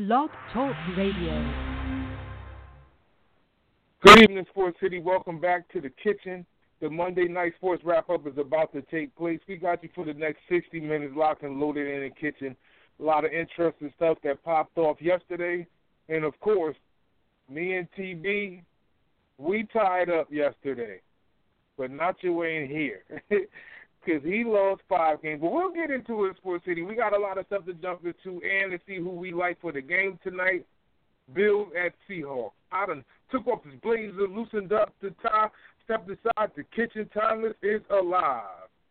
Blog Talk Radio. Good evening, Sports City. Welcome back to the kitchen. The Monday Night Sports Wrap-Up is about to take place. We got you for the next 60 minutes locked and loaded in the kitchen. A lot of interesting stuff that popped off yesterday. And, of course, me and TB, we tied up yesterday. But Nacho ain't here because he lost 5 games. But we'll get into it, Sports City. We got a lot of stuff to jump into and to see who we like for the game tonight. Bills at Seahawks. I done took off his blazer, loosened up the tie, stepped aside. The kitchen timeless is alive.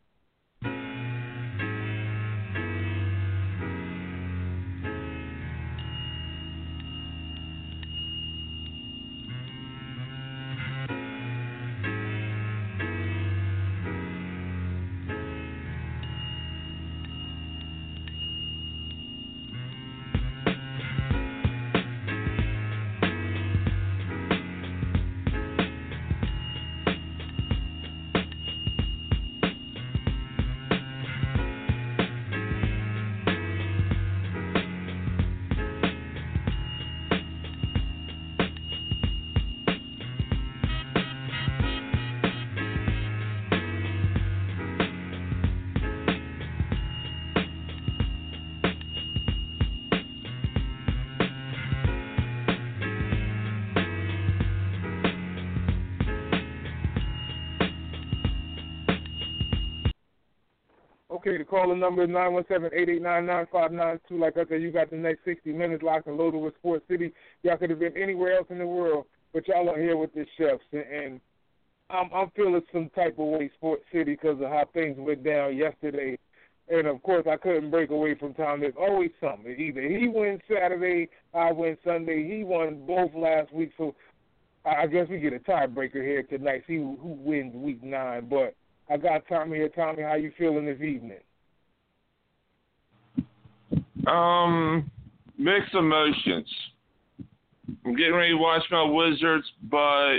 Okay, the caller number is 917-889-9592. Like I said, you got the next 60 minutes locked and loaded with Sports City. Y'all could have been anywhere else in the world, but y'all are here with the chefs. And I'm feeling some type of way, Sports City, because of how things went down yesterday. And, of course, I couldn't break away from Tom. There's always something. Either he wins Saturday, I win Sunday. He won both last week, so I guess we get a tiebreaker here tonight, see who wins Week 9. But I got Tommy here. Tommy, how you feeling this evening? Mixed emotions. I'm getting ready to watch my Wizards, but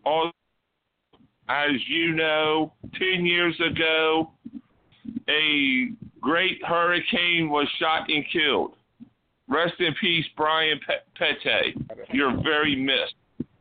as you know, 10 years ago, a great hurricane was shot and killed. Rest in peace, Brian Pete. You're very missed.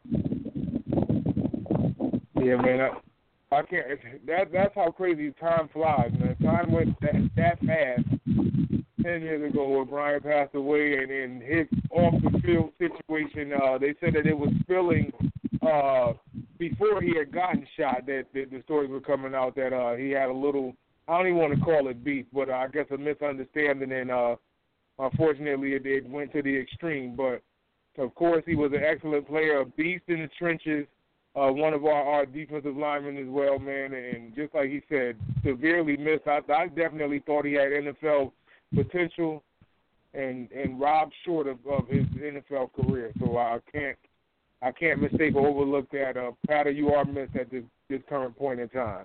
Yeah, man. I can't. That's how crazy time flies, man. Time went that fast 10 years ago when Brian passed away, and in his off-the-field situation, they said that it was spilling before he had gotten shot. That the stories were coming out that he had a little, I don't even want to call it beef, but I guess a misunderstanding, and unfortunately it went to the extreme. But, of course, he was an excellent player, a beast in the trenches. One of our defensive linemen as well, man, and just like he said, severely missed. I definitely thought he had NFL potential and robbed short of his NFL career. So I can't mistake or overlook that. Patty, you are missed at this current point in time.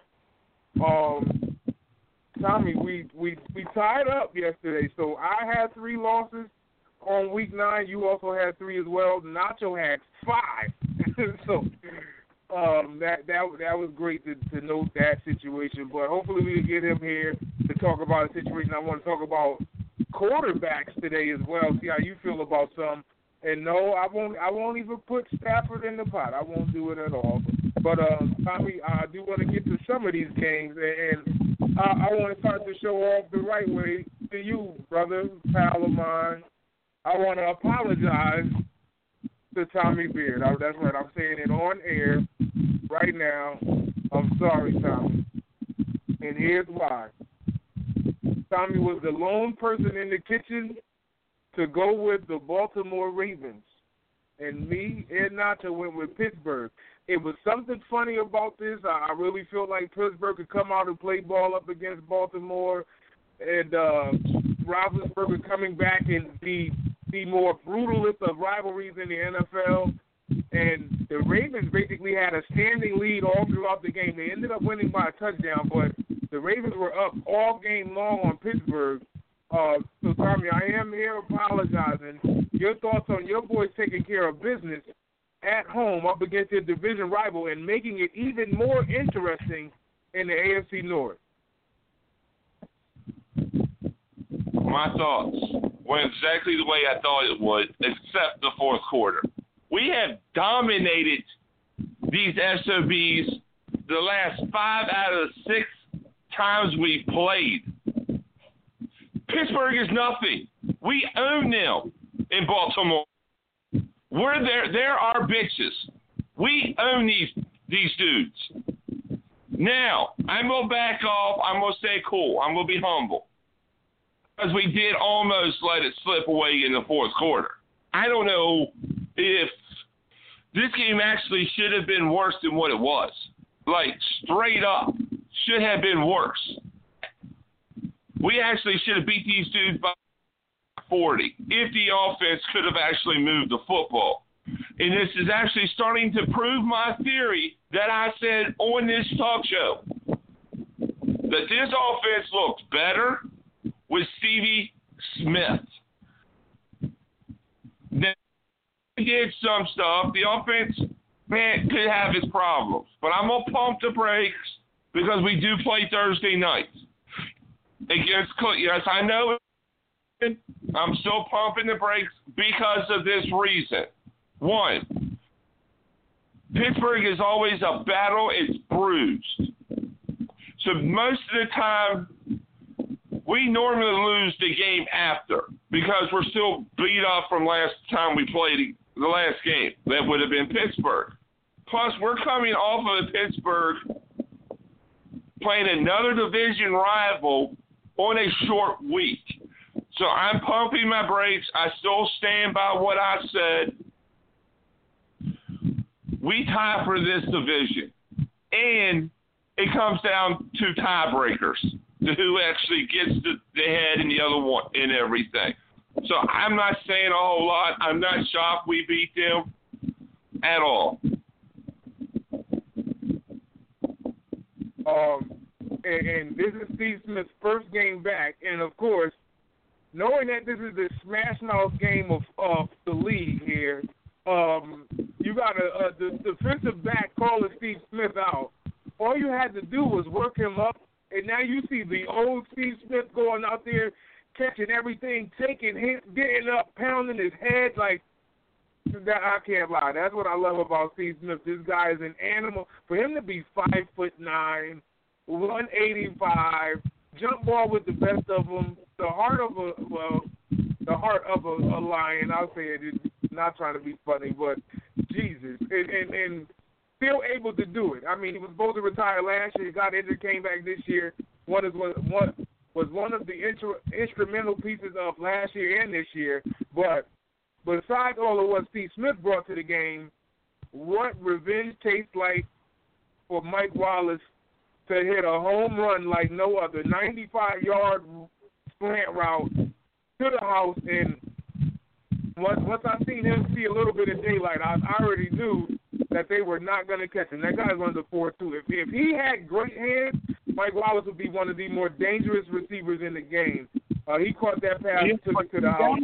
Tommy, we tied up yesterday, so I had 3 losses on Week 9. You also had 3 as well. Nacho had 5. So that was great to note that situation. But hopefully we can get him here to talk about a situation. I want to talk about quarterbacks today as well. See how you feel about some. And no, I won't even put Stafford in the pot. I won't do it at all. But Tommy, I do want to get to some of these games, and I want to start the show off the right way to you, brother, pal of mine. I want to apologize to Tommy Beard. That's right. I'm saying it on air right now. I'm sorry, Tommy. And here's why. Tommy was the lone person in the kitchen to go with the Baltimore Ravens. And me and Nacho went with Pittsburgh. It was something funny about this. I really feel like Pittsburgh could come out and play ball up against Baltimore. And Roethlisberger coming back and be the more brutalist of rivalries in the NFL. And the Ravens basically had a standing lead all throughout the game. They ended up winning by a touchdown, but the Ravens were up all game long on Pittsburgh. So, Tommy, I am here apologizing. Your thoughts on your boys taking care of business at home up against their division rival and making it even more interesting in the AFC North? My thoughts. went exactly the way I thought it would, except the fourth quarter. We have dominated these SOBs the last 5 out of 6 times we've played. Pittsburgh is nothing. We own them in Baltimore. We're there. They're our bitches. We own these dudes. Now, I'm going to back off. I'm going to stay cool. I'm going to be humble. Because we did almost let it slip away in the fourth quarter. I don't know if this game actually should have been worse than what it was. Like, straight up, should have been worse. We actually should have beat these dudes by 40 if the offense could have actually moved the football. And this is actually starting to prove my theory that I said on this talk show, that this offense looked better with Stevie Smith. Now, he did some stuff. The offense, man, could have its problems. But I'm going to pump the brakes because we do play Thursday nights against Cleveland. Yes, I know. I'm still pumping the brakes because of this reason. One, Pittsburgh is always a battle. It's bruised. So most of the time, we normally lose the game after because we're still beat up from last time we played the last game. That would have been Pittsburgh. Plus, we're coming off of Pittsburgh playing another division rival on a short week. So I'm pumping my brakes. I still stand by what I said. We tie for this division. And it comes down to tiebreakers, to who actually gets the head and the other one and everything. So I'm not saying a whole lot. I'm not shocked we beat them at all. And this is Steve Smith's first game back. And, of course, knowing that this is the smash-mouth game of the league here, you got the defensive back calling Steve Smith out. All you had to do was work him up, and now you see the old Steve Smith going out there, catching everything, taking hits, getting up, pounding his head like that. I can't lie. That's what I love about Steve Smith. This guy is an animal. For him to be 5'9", 185, jump ball with the best of them, the heart of a lion. I'll say it. Not trying to be funny, but Jesus, and still able to do it. I mean, he was supposed to retire last year. He got injured, came back this year. Was one of the instrumental pieces of last year and this year. But besides all of what Steve Smith brought to the game, what revenge tastes like for Mike Wallace to hit a home run like no other, 95-yard slant route to the house. And once I seen him see a little bit of daylight, I already knew that they were not going to catch him. That guy's under 4.2. If he had great hands, Mike Wallace would be one of the more dangerous receivers in the game. He caught that pass and took it to the house.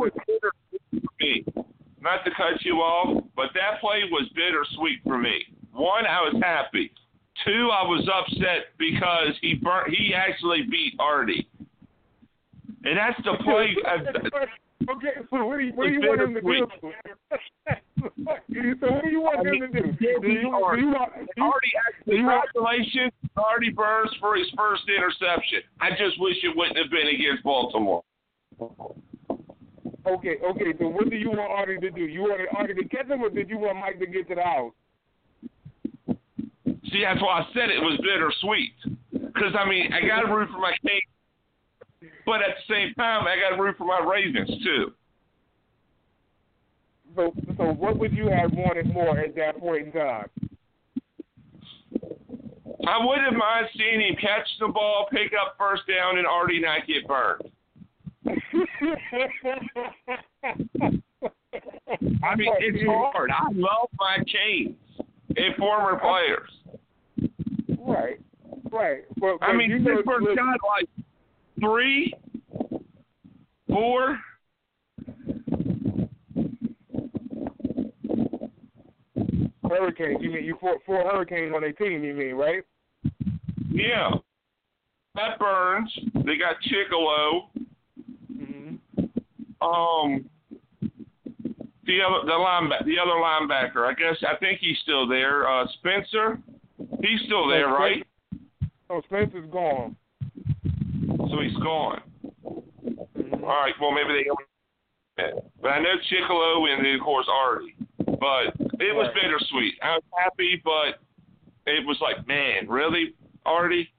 Not to cut you off, but that play was bittersweet for me. One, I was happy. Two, I was upset because he actually beat Artie. And that's the play. Okay, so what do you want him to do? So what do you want him to do? Congratulations, Artie Burns for his first interception. I just wish it wouldn't have been against Baltimore. Okay, so what do you want Artie to do? You want Artie to catch him, or did you want Mike to get to the house? See, that's why I said it was bittersweet. Because, I mean, I got to root for my Kings. But at the same time, I got to root for my Ravens, too. So what would you have wanted more at that point in time? I wouldn't mind seeing him catch the ball, pick up first down, and Artie not get burned. I mean, it's hard. I love my Canes and former players. Right. But I mean, Pittsburgh got like 3, 4. Hurricanes. You mean four Hurricanes on their team? You mean, right? Yeah. That Burns. They got Chicolo. Mm-hmm. the other linebacker. I think he's still there. Spencer, he's still there, right? Oh, Spencer's gone. So he's gone. Mm-hmm. All right. Well, maybe they. But I know Chicolo and of course Artie. But it was bittersweet. I was happy, but it was like, man, really, Artie?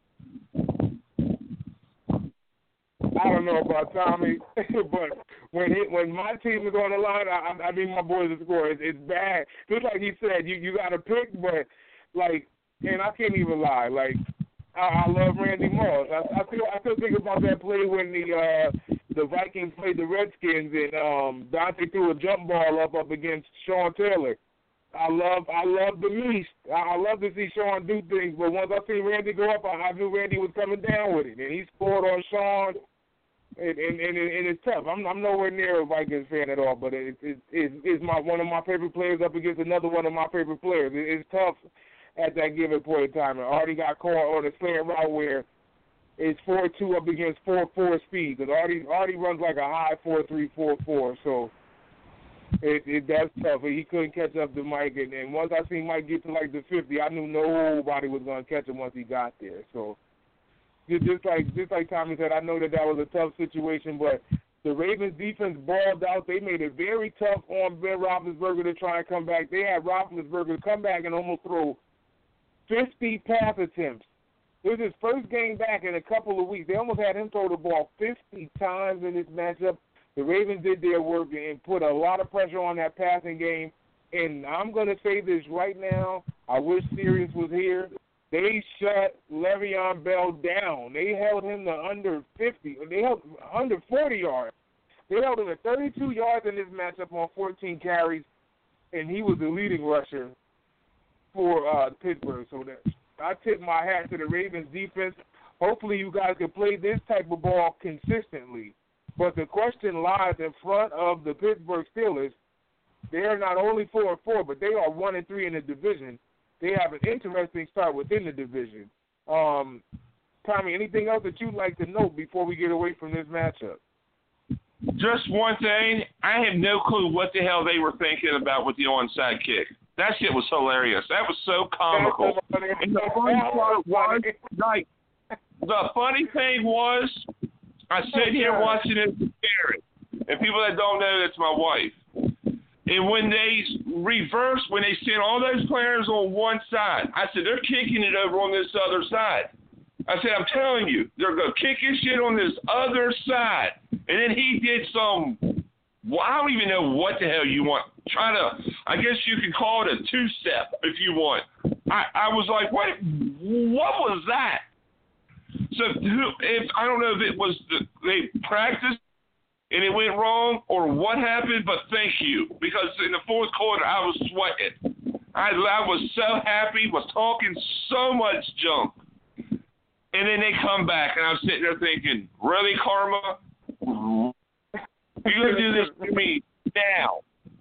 I don't know about Tommy, but when my team is on the line, I mean my boys are scoring. It's bad. Just like he said, you got to pick, but like, and I can't even lie. Like, I love Randy Moss. I still think about that play when the Vikings played the Redskins and Dante threw a jump ball up against Sean Taylor. I love the least. I love to see Sean do things, but once I seen Randy go up, I knew Randy was coming down with it, and he scored on Sean. And it's tough. I'm nowhere near a Vikings fan at all, but it's one of my favorite players up against another one of my favorite players. It's tough at that given point in time. And Artie got caught on a slant route where it's 4.2 up against 4.4 speed. Because Artie runs like a high 4.3, 4.4. So that's tough. He couldn't catch up to Mike. And once I seen Mike get to like the 50, I knew nobody was going to catch him once he got there. So just like Tommy said, I know that was a tough situation, but the Ravens defense balled out. They made it very tough on Ben Roethlisberger to try and come back. They had Roethlisberger come back and almost throw 50 pass attempts. It was his first game back in a couple of weeks. They almost had him throw the ball 50 times in this matchup. The Ravens did their work and put a lot of pressure on that passing game. And I'm going to say this right now. I wish Sirius was here. They shut Le'Veon Bell down. They held him to under 50. They held under 40 yards. They held him to 32 yards in this matchup on 14 carries, and he was the leading rusher for Pittsburgh. So I tip my hat to the Ravens defense. Hopefully you guys can play this type of ball consistently. But the question lies in front of the Pittsburgh Steelers. They are not only 4-4, but they are 1-3 in the division. They have an interesting start within the division. Tommy, anything else that you'd like to note before we get away from this matchup? Just one thing. I have no clue what the hell they were thinking about with the onside kick. That shit was hilarious. That was so comical. And the funny part was, like, the funny thing was, I sit here watching it with Karen. And people that don't know, that's my wife. And when they reverse, when they send all those players on one side, I said, they're kicking it over on this other side. I said, I'm telling you, they're going to kick his shit on this other side. And then he did some, well, I don't even know what the hell you want. I guess you could call it a two-step if you want. I was like, what was that? So I don't know if it was they practiced and it went wrong or what happened, but thank you. Because in the fourth quarter, I was sweating. I was so happy, was talking so much junk. And then they come back, and I'm sitting there thinking, really, Karma? You're going to do this to me now.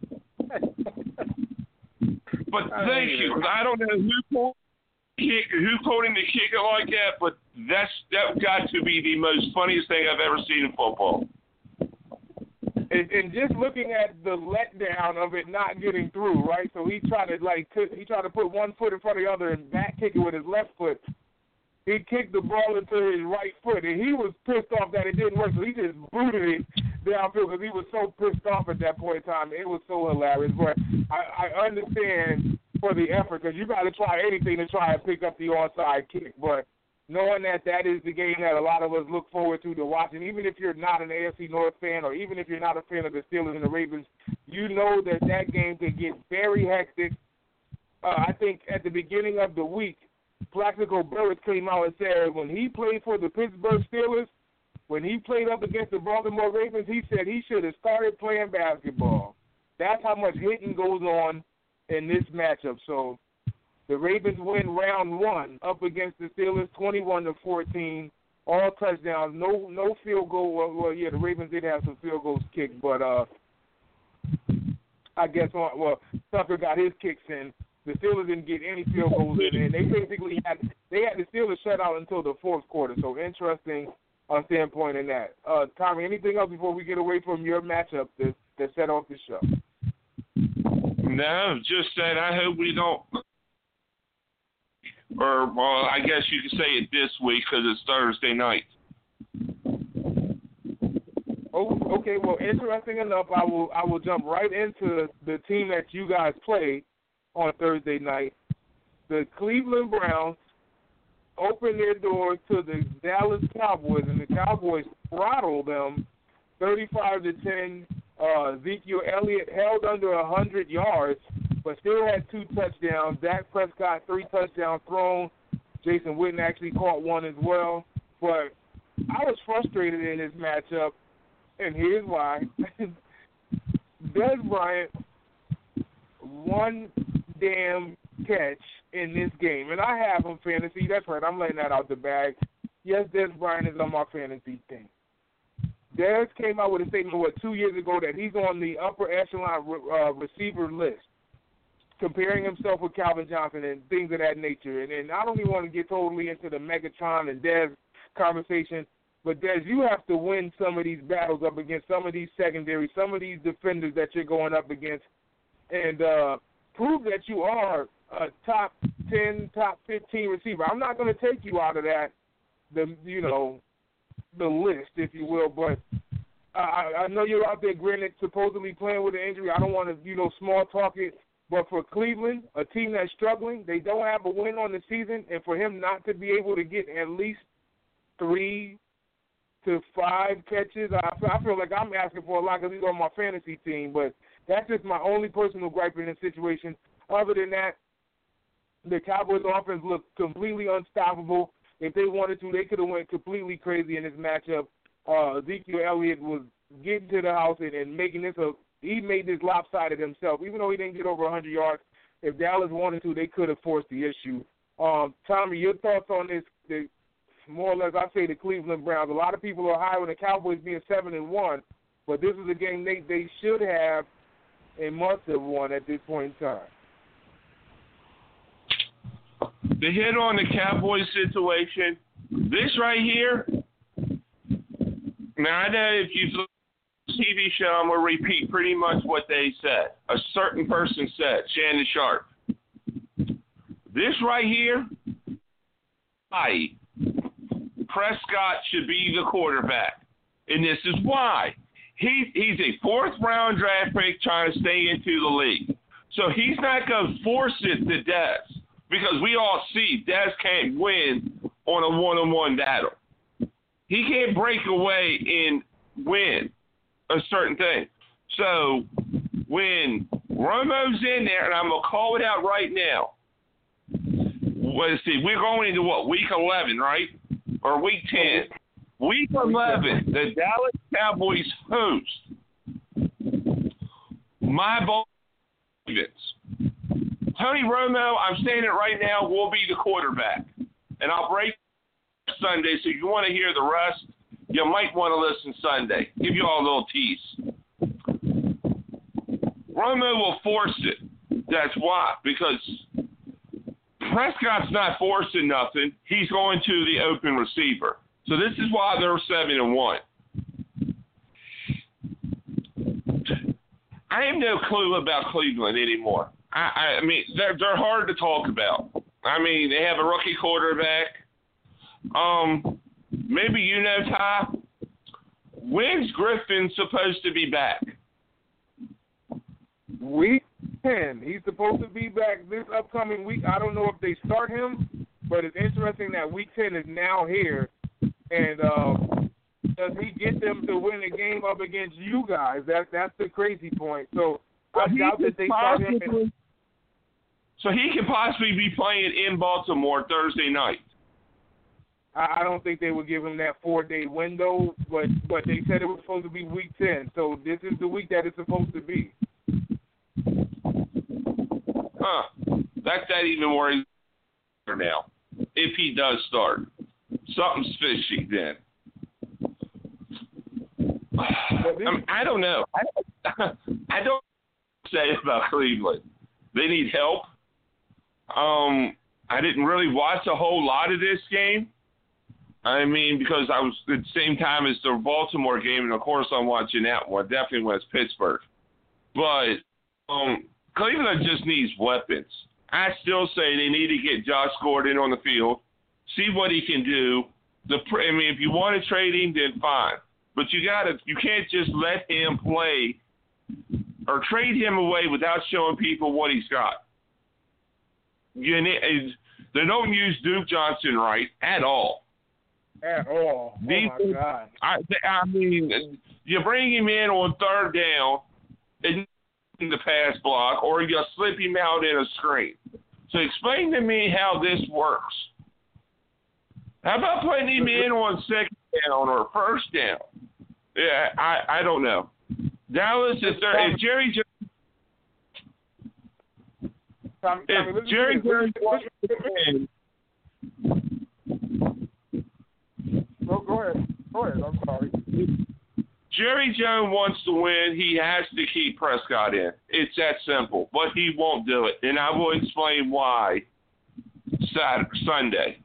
But thank you. I don't know who told him to kick it like that, but that got to be the most funniest thing I've ever seen in football. And just looking at the letdown of it not getting through, right? So he tried to put one foot in front of the other and back kick it with his left foot. He kicked the ball into his right foot, and he was pissed off that it didn't work, so he just booted it downfield because he was so pissed off at that point in time. It was so hilarious. But I understand for the effort because you got to try anything to try and pick up the onside kick. But knowing that is the game that a lot of us look forward to watching, even if you're not an AFC North fan or even if you're not a fan of the Steelers and the Ravens, you know that game can get very hectic. I think at the beginning of the week, Plaxico Burress came out and said when he played for the Pittsburgh Steelers, when he played up against the Baltimore Ravens, he said he should have started playing basketball. That's how much hitting goes on in this matchup. So the Ravens win round one up against the Steelers, 21-14, all touchdowns, no field goal. Well, yeah, the Ravens did have some field goals kicked, but I guess Tucker got his kicks in. The Steelers didn't get any field goals in, and they basically had the Steelers shut out until the fourth quarter. So interesting standpoint in that. Tommy, anything else before we get away from your matchup that set off the show? No, just that I hope we don't. Or, well, I guess you could say it this week because it's Thursday night. Oh, okay. Well, interesting enough, I will jump right into the team that you guys played on Thursday night. The Cleveland Browns opened their doors to the Dallas Cowboys, and the Cowboys throttled them 35-10. Ezekiel Elliott held under 100 yards, but still had 2 touchdowns. Dak Prescott, 3 touchdowns thrown. Jason Witten actually caught 1 as well. But I was frustrated in this matchup, and here's why. Dez Bryant, 1 damn catch in this game. And I have him fantasy. That's right. I'm letting that out the bag. Yes, Dez Bryant is on my fantasy team. Dez came out with a statement, 2 years ago that he's on the upper echelon receiver list, comparing himself with Calvin Johnson and things of that nature. And I don't even want to get totally into the Megatron and Dez conversation, but Dez, you have to win some of these battles up against some of these secondaries, some of these defenders that you're going up against, and prove that you are a top 10, top 15 receiver. I'm not going to take you out of that, the list, if you will, but I know you're out there grinning, supposedly playing with an injury. I don't want to, small talk it, but for Cleveland, a team that's struggling, they don't have a win on the season, and for him not to be able to get at least 3 to 5 catches, I feel like I'm asking for a lot because he's on my fantasy team, but that's just my only personal gripe in this situation. Other than that, the Cowboys' offense looked completely unstoppable. If they wanted to, they could have went completely crazy in this matchup. Ezekiel Elliott was getting to the house and making this he made this lopsided himself. Even though he didn't get over 100 yards, if Dallas wanted to, they could have forced the issue. Tommy, your thoughts on this? More or less, I say the Cleveland Browns. A lot of people are high on the Cowboys being 7-1, but this is a game they should have and must have won at this point in time. To hit on the Cowboys situation, this right here, now I know if you've looked at the TV show, I'm going to repeat pretty much what they said. A certain person said, Shannon Sharp. This right here, Prescott should be the quarterback. And this is why. He's a 4th-round draft pick trying to stay into the league. So he's not going to force it to Dez. Because we all see Dez can't win on a one-on-one battle. He can't break away and win a certain thing. So when Romo's in there, and I'm going to call it out right now. Let's see, we're going into week 11, right? Or week 10. Week 11, the Dallas Cowboys host my Ravens. Tony Romo, I'm saying it right now, will be the quarterback. And I'll break Sunday, so if you want to hear the rest, you might want to listen Sunday. Give you all a little tease. Romo will force it. That's why. Because Prescott's not forcing nothing. He's going to the open receiver. So this is why they're 7-1. I have no clue about Cleveland anymore. I mean, they're hard to talk about. I mean, they have a rookie quarterback. Maybe you know, Ty, when's Griffin supposed to be back? Week 10. He's supposed to be back this upcoming week. I don't know if they start him, but it's interesting that Week 10 is now here. And does he get them to win a game up against you guys? That's the crazy point. So I doubt that they start him. So he could possibly be playing in Baltimore Thursday night. I don't think they would give him that 4-day window, but they said it was supposed to be Week 10. So this is the week that it's supposed to be. That's that even more now. If he does start, something's fishy then. I don't know. I don't say about Cleveland. They need help. I didn't really watch a whole lot of this game. I mean, because I was at the same time as the Baltimore game, and of course I'm watching that one. Definitely when it's Pittsburgh. But Cleveland just needs weapons. I still say they need to get Josh Gordon on the field, see what he can do. I mean, if you want to trade him, then fine. But you can't just let him play or trade him away without showing people what he's got. They don't use Duke Johnson right at all. At all. Oh, my God. I mean, you bring him in on third down in the pass block, or you slip him out in a screen. So explain to me how this works. How about putting him in on second down or first down? Yeah, I don't know. Dallas is there. If Jerry Jones wants to win. Go ahead. I'm sorry. Jerry Jones wants to win. He has to keep Prescott in. It's that simple. But he won't do it, and I will explain why Sunday.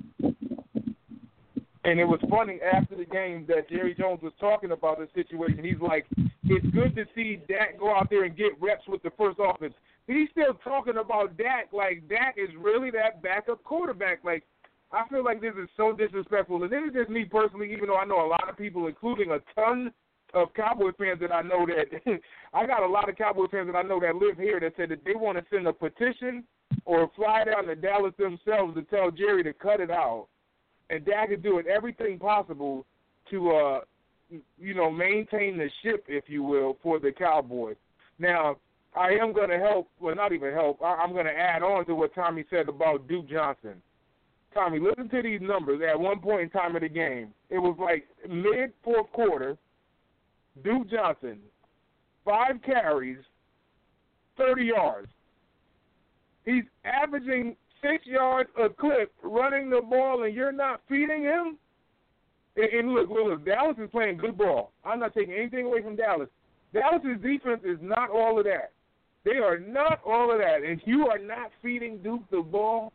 And it was funny after the game that Jerry Jones was talking about the situation. He's like, it's good to see Dak go out there and get reps with the first offense. He's still talking about Dak like Dak is really that backup quarterback. Like, I feel like this is so disrespectful. And this is just me personally, even though I know a lot of people, including a ton of Cowboy fans that I know that I got a lot of Cowboy fans that I know that live here that said that they want to send a petition or fly down to Dallas themselves to tell Jerry to cut it out. And Dak is doing everything possible to, maintain the ship, if you will, for the Cowboys. Now, I am going to help, well, not even help, I'm going to add on to what Tommy said about Duke Johnson. Tommy, listen to these numbers. At one point in time of the game, it was like mid-fourth quarter, Duke Johnson, 5 carries, 30 yards. He's averaging 6 yards a clip running the ball, and you're not feeding him? And look, Dallas is playing good ball. I'm not taking anything away from Dallas. Dallas's defense is not all of that. They are not all of that. And you are not feeding Duke the ball.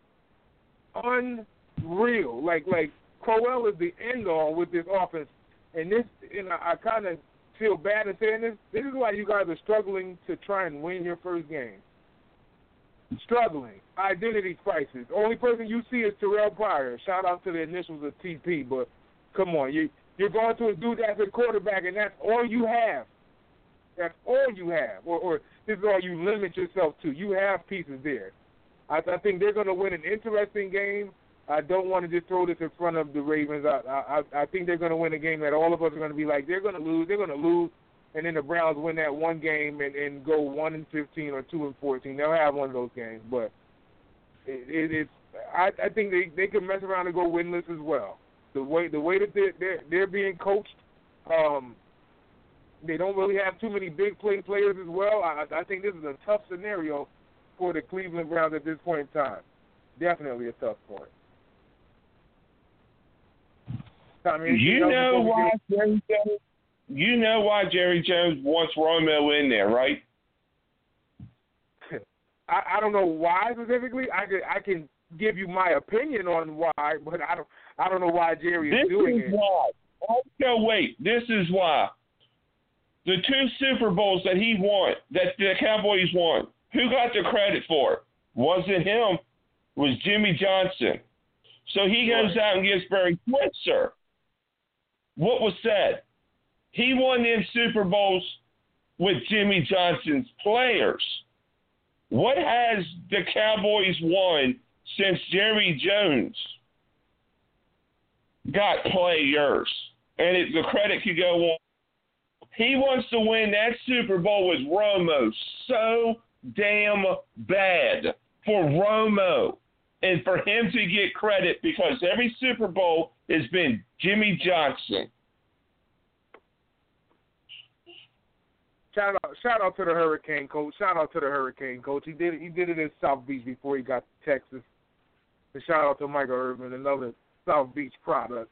Unreal. Like Crowell is the end-all with this offense. And I kind of feel bad in saying this. This is why you guys are struggling to try and win your first game. Struggling. Identity crisis. Only person you see is Terrell Pryor. Shout out to the initials of TP, but come on. You're going to a dude that's a quarterback, and that's all you have. That's all you have. Or this is all you limit yourself to. You have pieces there. I think they're going to win an interesting game. I don't want to just throw this in front of the Ravens. I think they're going to win a game that all of us are going to be like, they're going to lose. And then the Browns win that one game and go 1-15 or 2-14. They'll have one of those games, but I think they can mess around and go winless as well. The way that they're being coached, they don't really have too many big players as well. I think this is a tough scenario for the Cleveland Browns at this point in time. Definitely a tough point. You know why Jerry Jones wants Romo in there, right? I don't know why specifically. I can give you my opinion on why, but I don't know why Jerry is doing it. This is why. Oh, wait. This is why. The 2 Super Bowls that he won, that the Cowboys won, who got the credit for it? Wasn't him. It was Jimmy Johnson. So he goes out and gets Barry Switzer. What was said? He won them Super Bowls with Jimmy Johnson's players. What has the Cowboys won since Jerry Jones got players? And the credit could go on. He wants to win that Super Bowl with Romo so damn bad for Romo and for him to get credit because every Super Bowl has been Jimmy Johnson. Shout out to the Hurricane coach. He did it in South Beach before he got to Texas. And shout out to Michael Irvin, another South Beach product.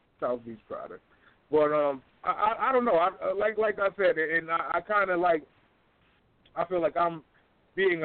But I don't know. Like I said, and I kind of like. I feel like I'm being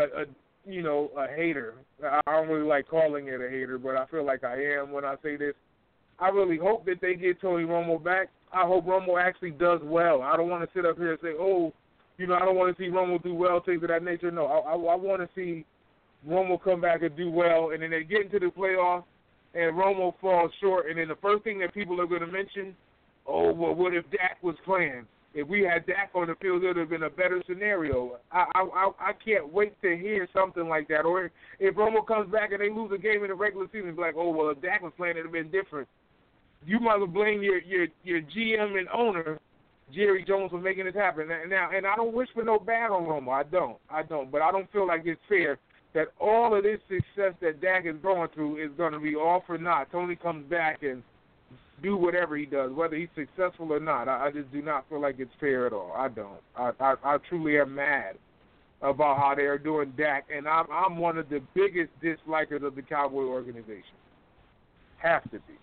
a hater. I don't really like calling it a hater, but I feel like I am when I say this. I really hope that they get Tony Romo back. I hope Romo actually does well. I don't want to sit up here and say, oh, I don't want to see Romo do well, things of that nature. No, I want to see Romo come back and do well, and then they get into the playoffs, and Romo falls short, and then the first thing that people are going to mention, oh, well, what if Dak was playing? If we had Dak on the field, it would have been a better scenario. I can't wait to hear something like that. Or if Romo comes back and they lose a game in the regular season, be like, oh, well, if Dak was playing, it would have been different. You might as well blame your GM and owner, Jerry Jones, for making this happen. Now, and I don't wish for no bad on Romo. I don't. But I don't feel like it's fair that all of this success that Dak is going through is going to be all for naught. Tony comes back and do whatever he does, whether he's successful or not. I just do not feel like it's fair at all. I don't. I truly am mad about how they are doing Dak, and I'm one of the biggest dislikers of the Cowboy organization. Have to be.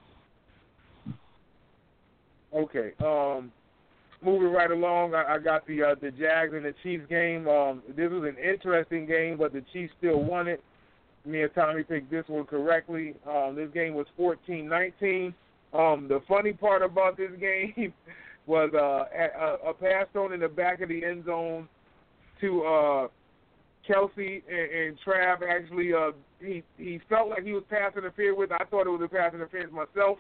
Okay. Moving right along, I got the Jags and the Chiefs game. This was an interesting game, but the Chiefs still won it. Me and Tommy picked this one correctly. This game was 14-19. The funny part about this game was a pass thrown in the back of the end zone to Kelsey and Trav. Actually, he felt like he was pass interfered with. I thought it was a pass interference myself.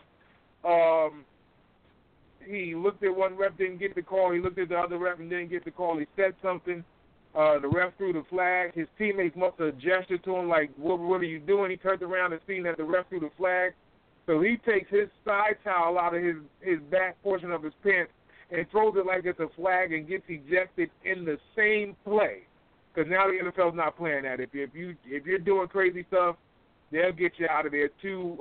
He looked at one ref, didn't get the call. He looked at the other ref and didn't get the call. He said something. The ref threw the flag. His teammates must have gestured to him like, what are you doing? He turned around and seen that the ref threw the flag. So he takes his side towel out of his back portion of his pants and throws it like it's a flag and gets ejected in the same play. Because now the NFL's not playing that. If you're doing crazy stuff, they'll get you out of there.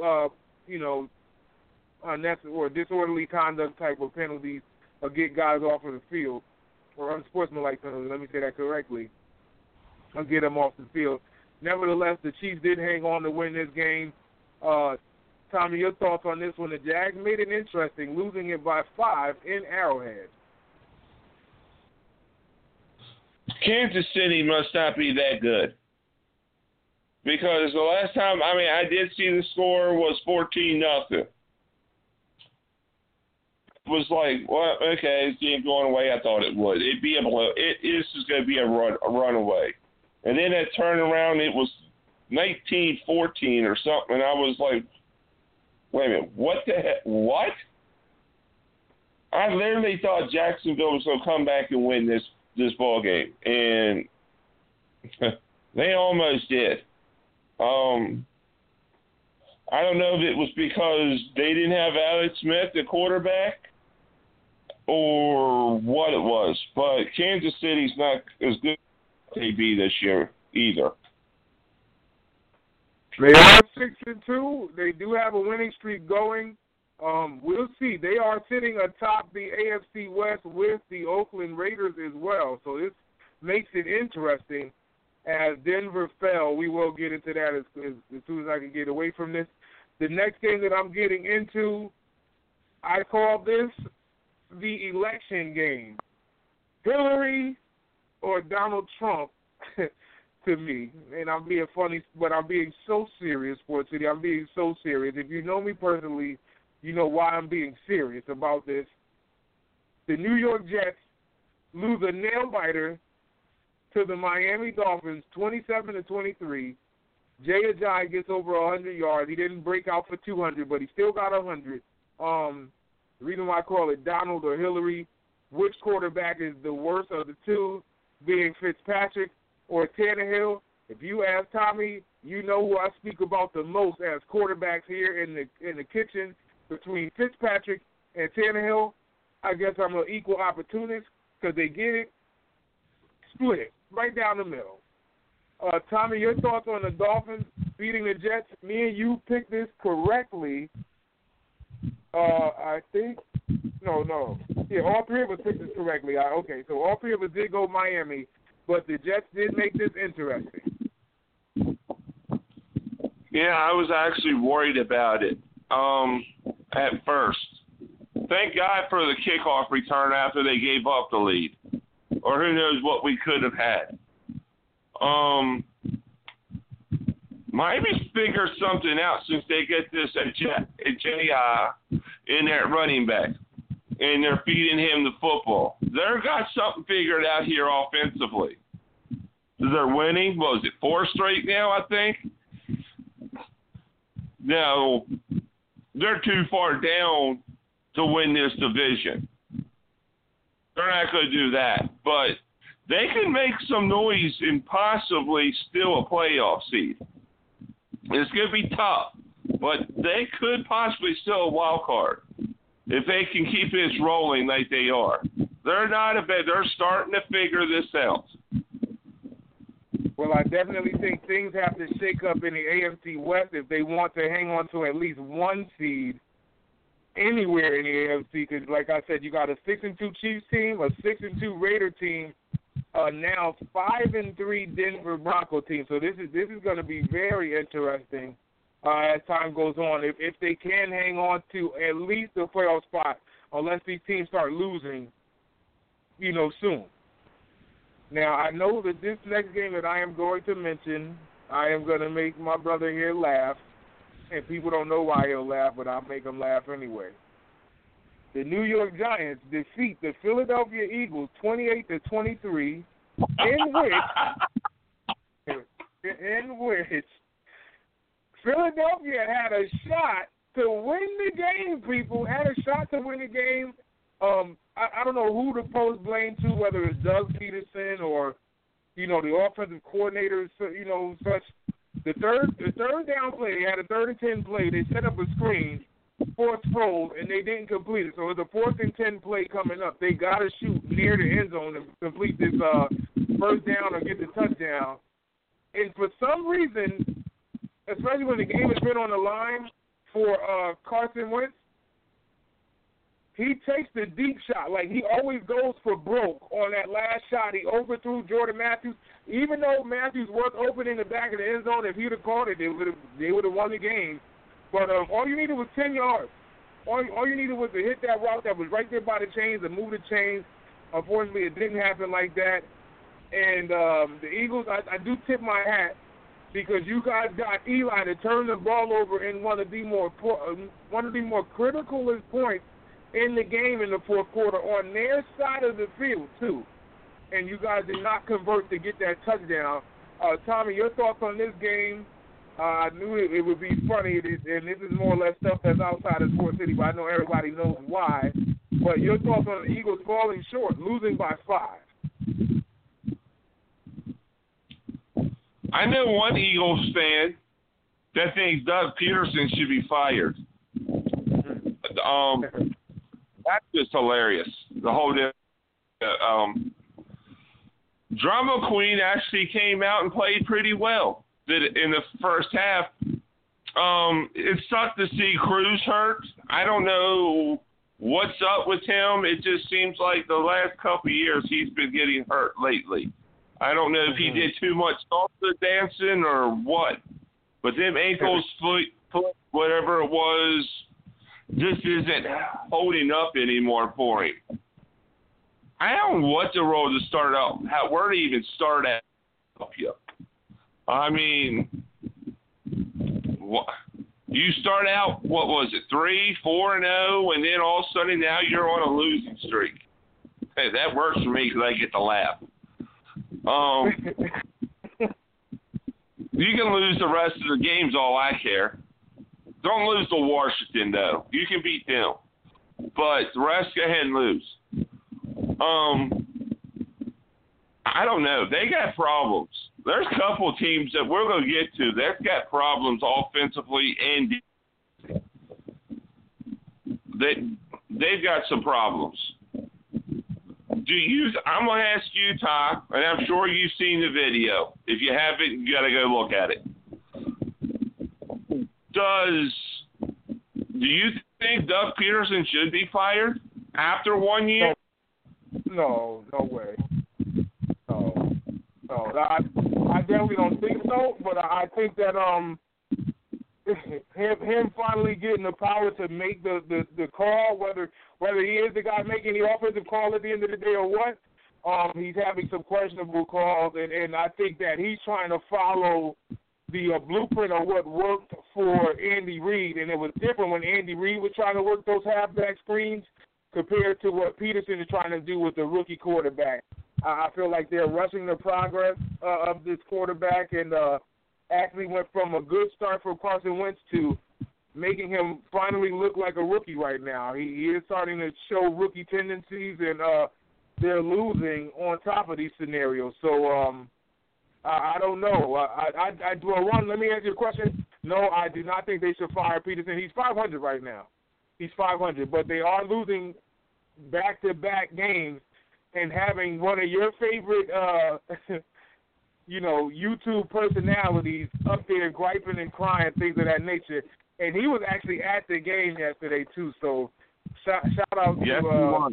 Unnecessary or disorderly conduct type of penalties or get guys off of the field, or unsportsmanlike penalties, let me say that correctly, or get them off the field. Nevertheless, the Chiefs did hang on to win this game. Tommy, your thoughts on this one? The Jags made it interesting, losing it by 5 in Arrowhead. Kansas City must not be that good. Because the last time, I did see the score was 14-0. Was like, well, okay, it's game going away. I thought it would. It'd be this is going to be a runaway. And then that turnaround, it was 19-14 or something. And I was like, wait a minute, what the heck? What? I literally thought Jacksonville was going to come back and win this ball game, and they almost did. I don't know if it was because they didn't have Alex Smith, the quarterback, or what it was, but Kansas City's not as good as they be this year either. They are 6-2. They do have a winning streak going. We'll see. They are sitting atop the AFC West with the Oakland Raiders as well, so this makes it interesting. As Denver fell, we will get into that as soon as I can get away from this. The next game that I'm getting into, I call this the election game. Hillary or Donald Trump, to me. And I'm being funny, but I'm being so serious, Sports City. I'm being so serious. If you know me personally, you know why I'm being serious about this. The New York Jets lose a nail-biter to the Miami Dolphins, 27-23. Jay Ajayi gets over 100 yards. He didn't break out for 200, but he still got 100. The reason why I call it Donald or Hillary, which quarterback is the worst of the two, being Fitzpatrick or Tannehill? If you ask Tommy, you know who I speak about the most as quarterbacks here in the kitchen between Fitzpatrick and Tannehill. I guess I'm an equal opportunist because they get it split right down the middle. Tommy, your thoughts on the Dolphins beating the Jets? Me and you picked this correctly. I think. No. Yeah, all three of us picked this correctly. Okay, so all three of us did go Miami, but the Jets did make this interesting. Yeah, I was actually worried about it at first. Thank God for the kickoff return after they gave up the lead. Or who knows what we could have had. Miami's figured something out since they get this J.I. in that running back, and they're feeding him the football. They've got something figured out here offensively. They're winning. What was it, 4 straight now, I think? No, they're too far down to win this division. They're not going to do that, but they can make some noise and possibly still a playoff seed. It's going to be tough, but they could possibly still a wild card if they can keep this rolling like they are. They're not a bad. They're starting to figure this out. Well, I definitely think things have to shake up in the AFC West if they want to hang on to at least one seed anywhere in the AFC. Because, like I said, you got a 6-2 Chiefs team, a 6-2 Raider team, now 5-3 Denver Bronco team. So this is going to be very interesting as time goes on. If they can hang on to at least the playoff spot, unless these teams start losing, soon. Now, I know that this next game that I am going to mention, I am going to make my brother here laugh, and people don't know why he'll laugh, but I'll make him laugh anyway. The New York Giants defeat the Philadelphia Eagles 28-23, in which Philadelphia had a shot to win the game, people. Had a shot to win the game. I don't know who to post blame to, whether it's Doug Peterson or, the offensive coordinator, such. The third down play, they had a 3rd and 10 play. They set up a screen, 4th throw, and they didn't complete it. So it's a 4th and 10 play coming up. They got to shoot near the end zone to complete this first down or get the touchdown. And for some reason, especially when the game has been on the line for Carson Wentz, he takes the deep shot. Like, he always goes for broke on that last shot. He overthrew Jordan Matthews. Even though Matthews was open in the back of the end zone, if he'd have caught it, they would have won the game. But all you needed was 10 yards. All you needed was to hit that route that was right there by the chains and move the chains. Unfortunately, it didn't happen like that. And the Eagles, I do tip my hat because you guys got Eli to turn the ball over in one of the more critical points in the game in the 4th quarter on their side of the field, too. And you guys did not convert to get that touchdown. Tommy, your thoughts on this game? I knew it would be funny, and this is more or less stuff that's outside of Sports City, but I know everybody knows why. But your thoughts on the Eagles falling short, losing by 5? I know one Eagles fan that thinks Doug Peterson should be fired. That's just hilarious. The whole Drama Queen actually came out and played pretty well in the first half. It sucked to see Cruz hurt. I don't know what's up with him. It just seems like the last couple of years he's been getting hurt lately. I don't know if he did too much salsa dancing or what. But them ankles, foot, whatever it was, just isn't holding up anymore for him. I don't know what the role to start out, where to even start at up here. I mean, you start out, what was it, 3-4-0, and then all of a sudden now you're on a losing streak. Hey, that works for me because I get to laugh. You can lose the rest of the games, all I care. Don't lose to Washington, though. You can beat them. But the rest, go ahead and lose. I don't know. They got problems. There's a couple of teams that we're going to get to. They've got problems offensively and they've got some problems. I'm going to ask you, Ty, and I'm sure you've seen the video. If you haven't, you got to go look at it. Do you think Doug Peterson should be fired after 1 year? No way. No. I definitely don't think so, but I think that him finally getting the power to make the call, whether he is the guy making the offensive call at the end of the day or what, he's having some questionable calls, and I think that he's trying to follow the blueprint of what worked for Andy Reid, and it was different when Andy Reid was trying to work those halfback screens compared to what Peterson is trying to do with the rookie quarterback. I feel like they're rushing the progress of this quarterback, and actually went from a good start for Carson Wentz to making him finally look like a rookie right now. He is starting to show rookie tendencies, and they're losing on top of these scenarios. So I don't know. I do a run. Let me answer your question. No, I do not think they should fire Peterson. He's 500 right now. He's 500, but they are losing back-to-back games and having one of your favorite, YouTube personalities up there griping and crying, things of that nature. And he was actually at the game yesterday too. So shout out to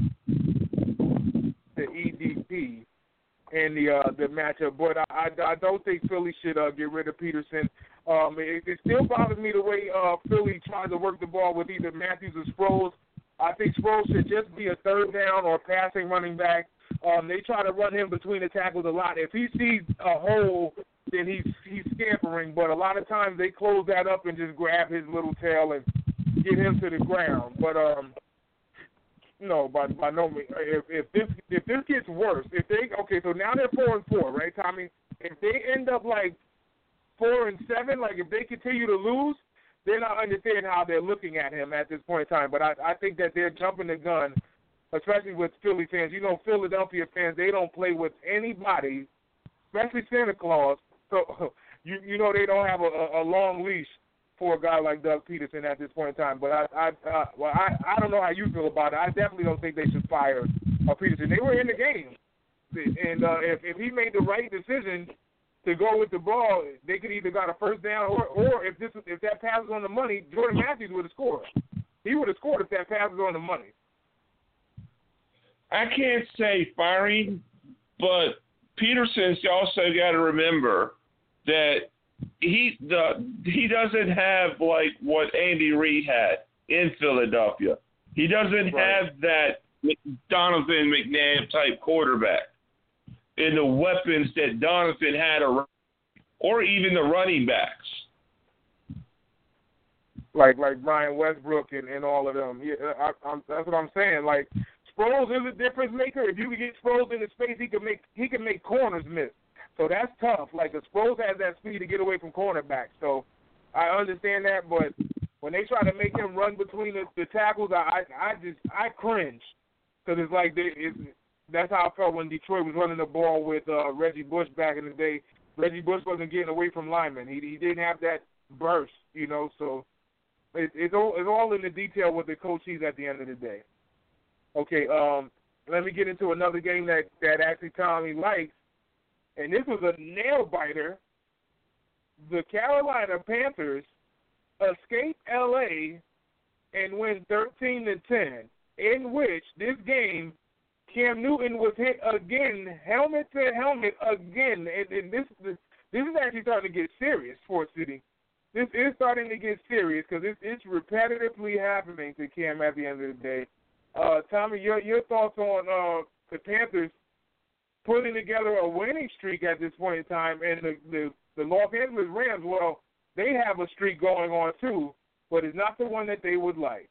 the EDP and the matchup. But I don't think Philly should get rid of Peterson. It still bothers me the way Philly tries to work the ball with either Matthews or Sproles. I think Sproles should just be a third down or passing running back. They try to run him between the tackles a lot. If he sees a hole, then he's scampering. But a lot of times they close that up and just grab his little tail and get him to the ground. But no, by no means. If this gets worse, so now they're 4-4, right, Tommy? If they end up like 4-7, like if they continue to lose, they're not understanding how they're looking at him at this point in time. But I think that they're jumping the gun, especially with Philly fans. You know, Philadelphia fans, they don't play with anybody, especially Santa Claus. So you know they don't have a long leash for a guy like Doug Peterson at this point in time. But I don't know how you feel about it. I definitely don't think they should fire Peterson. They were in the game, and if he made the right decision to go with the ball, they could either got a first down or if that pass was on the money, Jordan Matthews would have scored. He would have scored if that pass was on the money. I can't say firing, but Peterson's also got to remember that he doesn't have like what Andy Reid had in Philadelphia. He doesn't have that Donovan McNabb type quarterback and the weapons that Donovan had around, or even the running backs. Like Brian Westbrook and all of them. Yeah, that's what I'm saying. Like, Sproles is a difference maker. If you can get Sproles into space, he can make corners miss. So that's tough. Like, Sproles has that speed to get away from cornerbacks. So I understand that, but when they try to make him run between the tackles, I cringe, because it's like that's how I felt when Detroit was running the ball with Reggie Bush back in the day. Reggie Bush wasn't getting away from linemen. He didn't have that burst, so it's all in the detail what the coach sees at the end of the day. Okay, let me get into another game that actually Tommy likes, and this was a nail-biter. The Carolina Panthers escape L.A. and win 13-10, in which this game Cam Newton was hit again, helmet to helmet again, and this is actually starting to get serious, Sports City. This is starting to get serious because it's repetitively happening to Cam at the end of the day. Tommy, your thoughts on the Panthers putting together a winning streak at this point in time, and the Los Angeles Rams, well, they have a streak going on too, but it's not the one that they would like.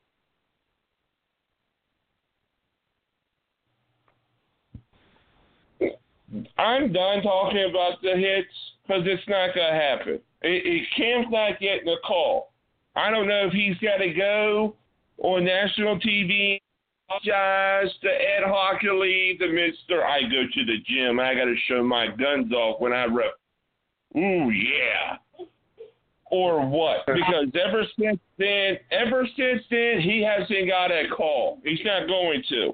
I'm done talking about the hits because it's not going to happen. Cam's not getting a call. I don't know if he's got to go on national TV, apologize to Ed Hockley, to Mr. I go to the gym. I got to show my guns off when I rep. Ooh, yeah. Or what? Because ever since then, he hasn't got a call. He's not going to.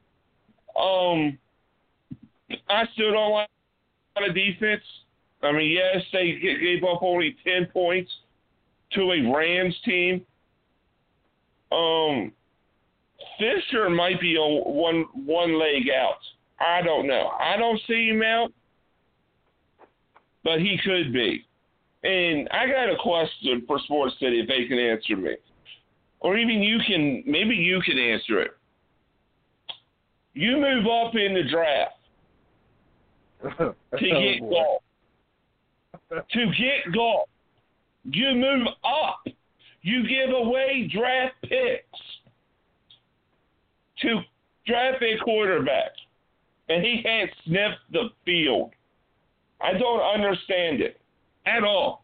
I still don't like the defense. I mean, yes, they gave up only 10 points to a Rams team. Fisher might be on one leg out. I don't know. I don't see him out, but he could be. And I got a question for Sports City if they can answer me. Or even maybe you can answer it. You move up in the draft to get golf. to get Goff. You move up. You give away draft picks to draft a quarterback, and he can't sniff the field. I don't understand it at all.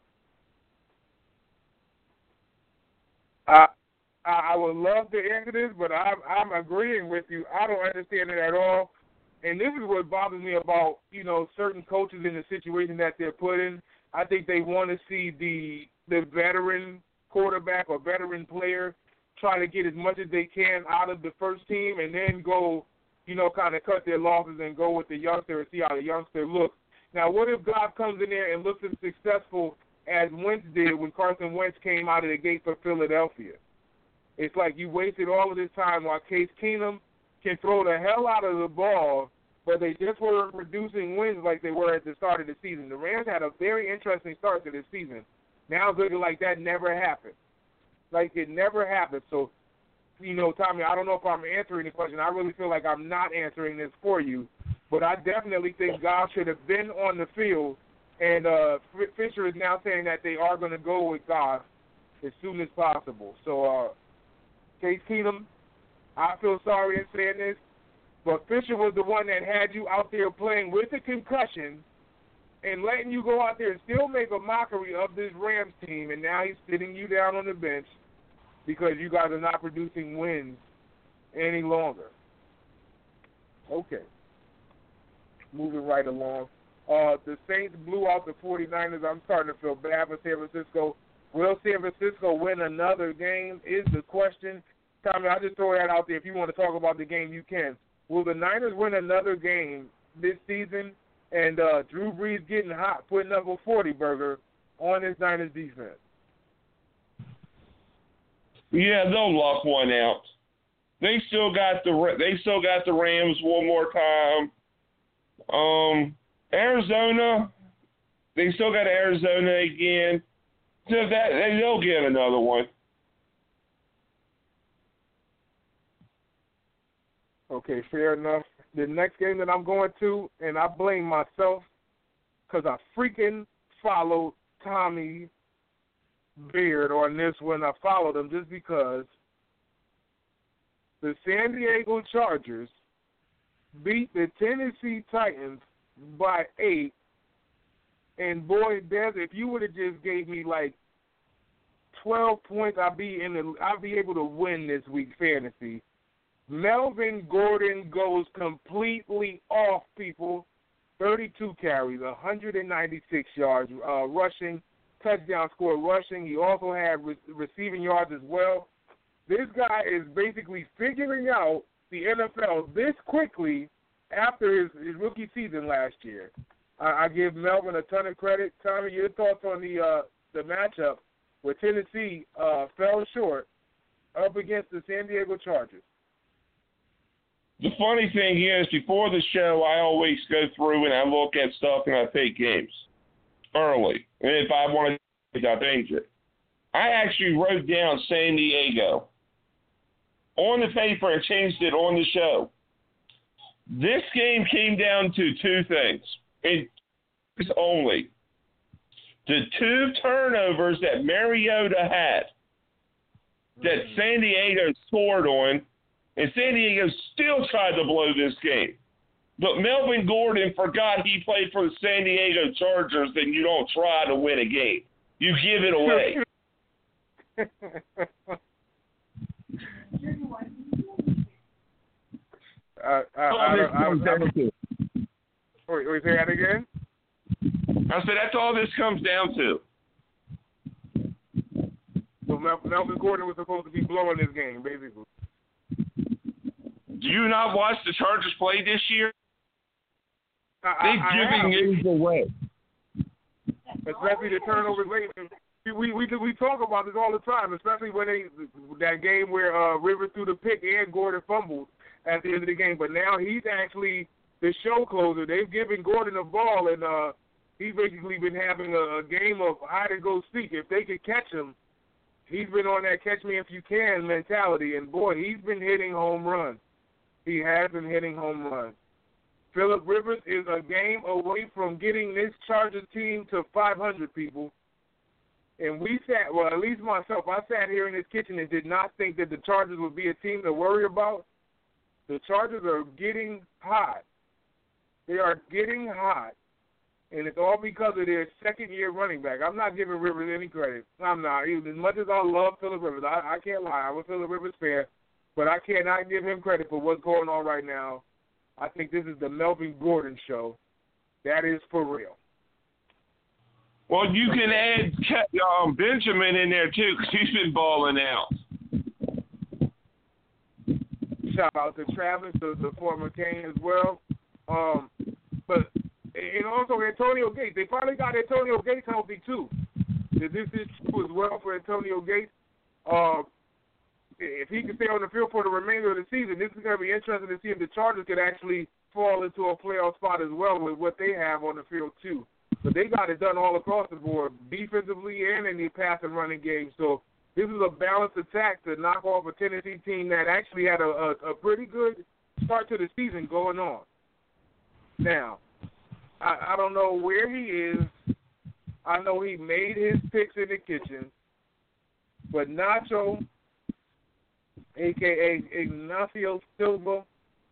I would love to answer this, but I'm agreeing with you. I don't understand it at all. And this is what bothers me about, certain coaches in the situation that they're put in. I think they want to see the veteran quarterback or veteran player try to get as much as they can out of the first team and then go, kind of cut their losses and go with the youngster and see how the youngster looks. Now, what if Goff comes in there and looks as successful as Wentz did when Carson Wentz came out of the gate for Philadelphia? It's like you wasted all of this time while Case Keenum can throw the hell out of the ball, but they just weren't producing wins like they were at the start of the season. The Rams had a very interesting start to this season. Now it's looking like that never happened. Like it never happened. So, Tommy, I don't know if I'm answering the question. I really feel like I'm not answering this for you. But I definitely think Goff should have been on the field. And Fisher is now saying that they are going to go with Goff as soon as possible. So, Case Keenum, I feel sorry in saying this, but Fisher was the one that had you out there playing with a concussion and letting you go out there and still make a mockery of this Rams team, and now he's sitting you down on the bench because you guys are not producing wins any longer. Okay. Moving right along. The Saints blew out the 49ers. I'm starting to feel bad for San Francisco. Will San Francisco win another game is the question. Tommy, I'll just throw that out there. If you want to talk about the game, you can. Will the Niners win another game this season? And Drew Brees getting hot, putting up a 40-burger on his Niners defense. Yeah, they'll lock one out. They still got the Rams one more time. Arizona, they still got Arizona again. So they'll get another one. Okay, fair enough. The next game that I'm going to, and I blame myself because I freaking followed Tommy Beard on this one. I followed him just because the San Diego Chargers beat the Tennessee Titans by 8. And boy, Des, if you would have just gave me like 12 points, I'd be able to win this week fantasy. Melvin Gordon goes completely off, people. 32 carries, 196 yards rushing, touchdown score rushing. He also had receiving yards as well. This guy is basically figuring out the NFL this quickly after his rookie season last year. I give Melvin a ton of credit. Tommy, your thoughts on the matchup where Tennessee fell short up against the San Diego Chargers? The funny thing is, before the show, I always go through and I look at stuff and I pick games early. And if I want to, I change it. I actually wrote down San Diego on the paper and changed it on the show. This game came down to two things. And only the 2 turnovers that Mariota had that San Diego scored on, and San Diego still tried to blow this game. But Melvin Gordon forgot he played for the San Diego Chargers, and you don't try to win a game. You give it away. Wait, say that again? I said that's all this comes down to. So Melvin Gordon was supposed to be blowing this game, basically. Do you not watch the Chargers play this year? They're giving games away. Especially the turnovers late. We talk about this all the time, especially when that game where Rivers threw the pick and Gordon fumbled at the end of the game. But now he's actually the show closer. They've given Gordon the ball, and he's basically been having a game of hide and go seek. If they could catch him, he's been on that catch me if you can mentality. And boy, he's been hitting home runs. He has been hitting home runs. Phillip Rivers is a game away from getting this Chargers team to 500 people. And we sat, well, at least myself, I sat here in this kitchen and did not think that the Chargers would be a team to worry about. The Chargers are getting hot. They are getting hot. And it's all because of their second-year running back. I'm not giving Rivers any credit. I'm not. As much as I love Phillip Rivers, I can't lie. I'm a Phillip Rivers fan. But I cannot give him credit for what's going on right now. I think this is the Melvin Gordon show. That is for real. Well, you can add Benjamin in there, too, because he's been balling out. Shout out to Travis, the former Kane as well. But and also Antonio Gates. They finally got Antonio Gates healthy, too. This is true as well for Antonio Gates. If he can stay on the field for the remainder of the season, this is going to be interesting to see if the Chargers could actually fall into a playoff spot as well with what they have on the field, too. But they got it done all across the board, defensively and in the pass and running game. So this is a balanced attack to knock off a Tennessee team that actually had a pretty good start to the season going on. Now, I don't know where he is. I know he made his picks in the kitchen. But Nacho, a.k.a. Ignacio Silva,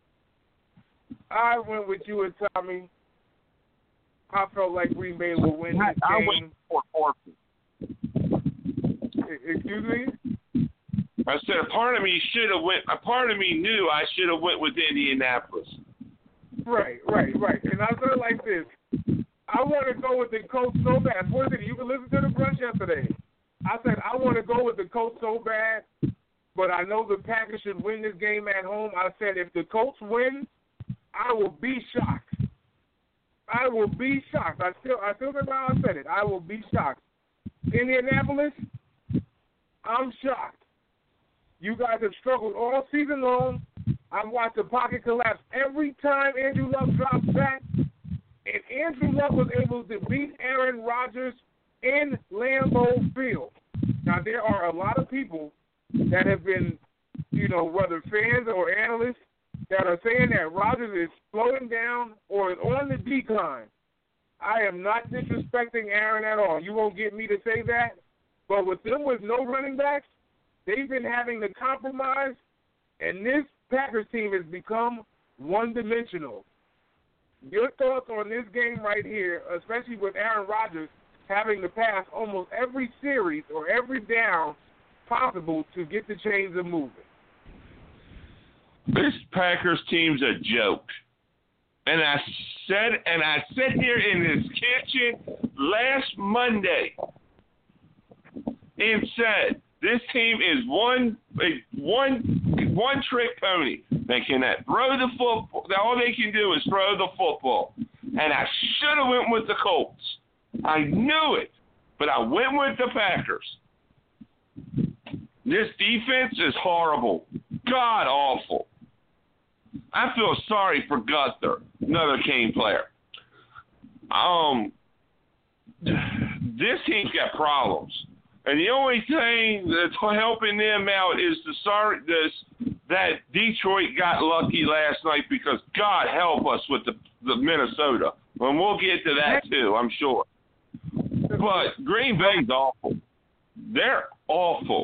I went with you and Tommy. I felt like Green Bay would win this game. I went for Orphan. Excuse me? I said a part of me knew I should have went with Indianapolis. Right. And I said it like this. I want to go with the Colts so bad. You can listen to the brunch yesterday. I said I want to go with the Colts so bad, but I know the Packers should win this game at home. I said if the Colts win, I will be shocked. I will be shocked. I still remember how I said it. I will be shocked. Indianapolis, I'm shocked. You guys have struggled all season long. I've watched the pocket collapse every time Andrew Luck drops back. And Andrew Luck was able to beat Aaron Rodgers in Lambeau Field. Now, there are a lot of people that have been, whether fans or analysts, that are saying that Rodgers is slowing down or is on the decline. I am not disrespecting Aaron at all. You won't get me to say that. But with them with no running backs, they've been having to compromise, and this Packers team has become one-dimensional. Your thoughts on this game right here, especially with Aaron Rodgers having to pass almost every series or every down possible to get the chains of moving? This Packers team's a joke. And I said here in this kitchen last Monday and said this team is one trick pony. They cannot throw the football. All they can do is throw the football. And I should have went with the Colts. I knew it, but I went with the Packers. This defense is horrible, god awful. I feel sorry for Gunther, another Kane player. This team's got problems, and the only thing that's helping them out is that Detroit got lucky last night because God help us with the Minnesota, and we'll get to that too, I'm sure. But Green Bay's awful. They're awful.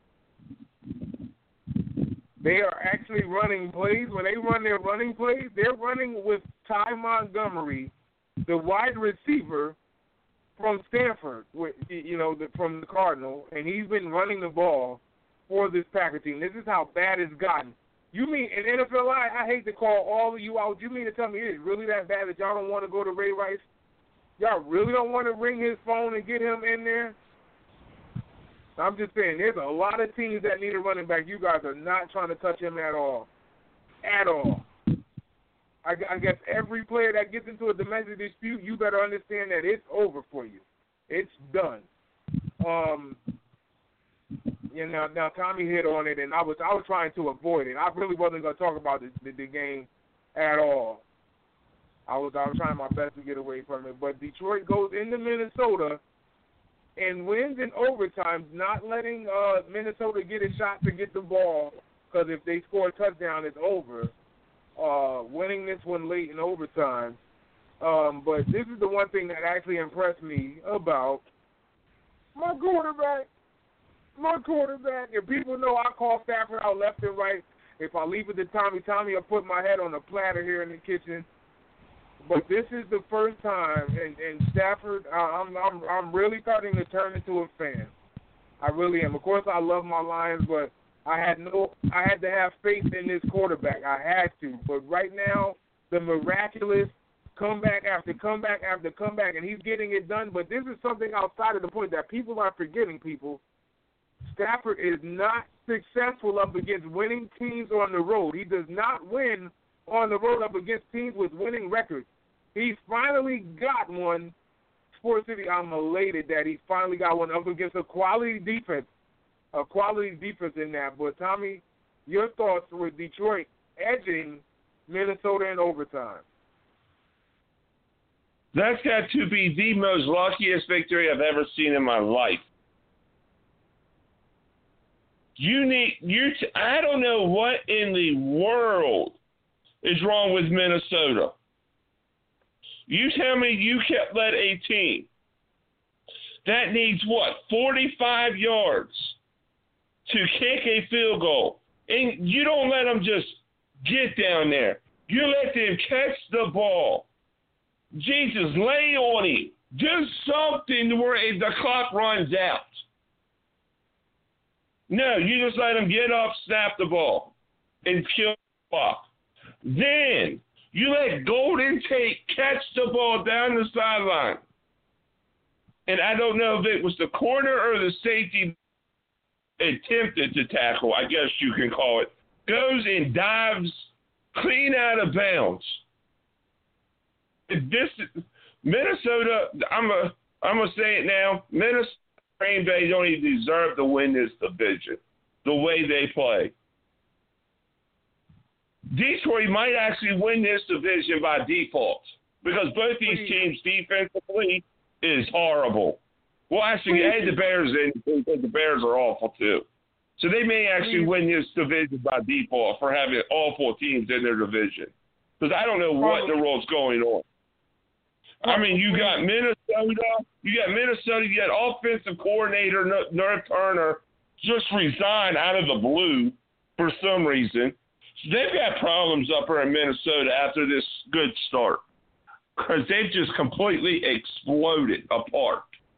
They are actually running plays. When they run their running plays, they're running with Ty Montgomery, the wide receiver from Stanford, from the Cardinal, and he's been running the ball for this Packer team. This is how bad it's gotten. You mean, in NFL, I hate to call all of you out. You mean to tell me it is really that bad that y'all don't want to go to Ray Rice? Y'all really don't want to ring his phone and get him in there? I'm just saying, there's a lot of teams that need a running back. You guys are not trying to touch him at all. At all. I guess every player that gets into a domestic dispute, you better understand that it's over for you. It's done. Now Tommy hit on it, and I was trying to avoid it. I really wasn't going to talk about the game at all. I was trying my best to get away from it. But Detroit goes into Minnesota and wins in overtime, not letting Minnesota get a shot to get the ball, because if they score a touchdown, it's over. winning this one late in overtime. But this is the one thing that actually impressed me about my quarterback. And people know I call Stafford out left and right. If I leave it to Tommy, I'll put my head on a platter here in the kitchen. But this is the first time, and Stafford, I'm really starting to turn into a fan. I really am. Of course, I love my Lions, but I had to have faith in this quarterback. I had to. But right now, the miraculous comeback after comeback after comeback, and he's getting it done. But this is something outside of the point that people are forgetting, people. Stafford is not successful up against winning teams on the road. He does not win on the road up against teams with winning records. He's finally got one. Sports City, I'm elated that he finally got one up against a quality defense in that. But, Tommy, your thoughts with Detroit edging Minnesota in overtime? That's got to be the most luckiest victory I've ever seen in my life. I don't know what in the world is wrong with Minnesota. You tell me you can't let a team that needs, 45 yards to kick a field goal, and you don't let them just get down there. You let them catch the ball. Jesus, lay on him. Do something where the clock runs out. No, you just let them get up, snap the ball, and kill the clock. Then you let Golden Tate catch the ball down the sideline. And I don't know if it was the corner or the safety attempted to tackle, I guess you can call it, goes and dives clean out of bounds. Minnesota, I'm gonna say it now, Minnesota, Green Bay don't even deserve to win this division the way they play. Detroit might actually win this division by default because both these teams defensively is horrible. Well, actually, add the Bears in because the Bears are awful too. So they may actually win this division by default for having awful teams in their division because I don't know what the world's going on. I mean, you got Minnesota, you got offensive coordinator North Turner just resigned out of the blue for some reason. So they've got problems up there in Minnesota after this good start because they've just completely exploded apart.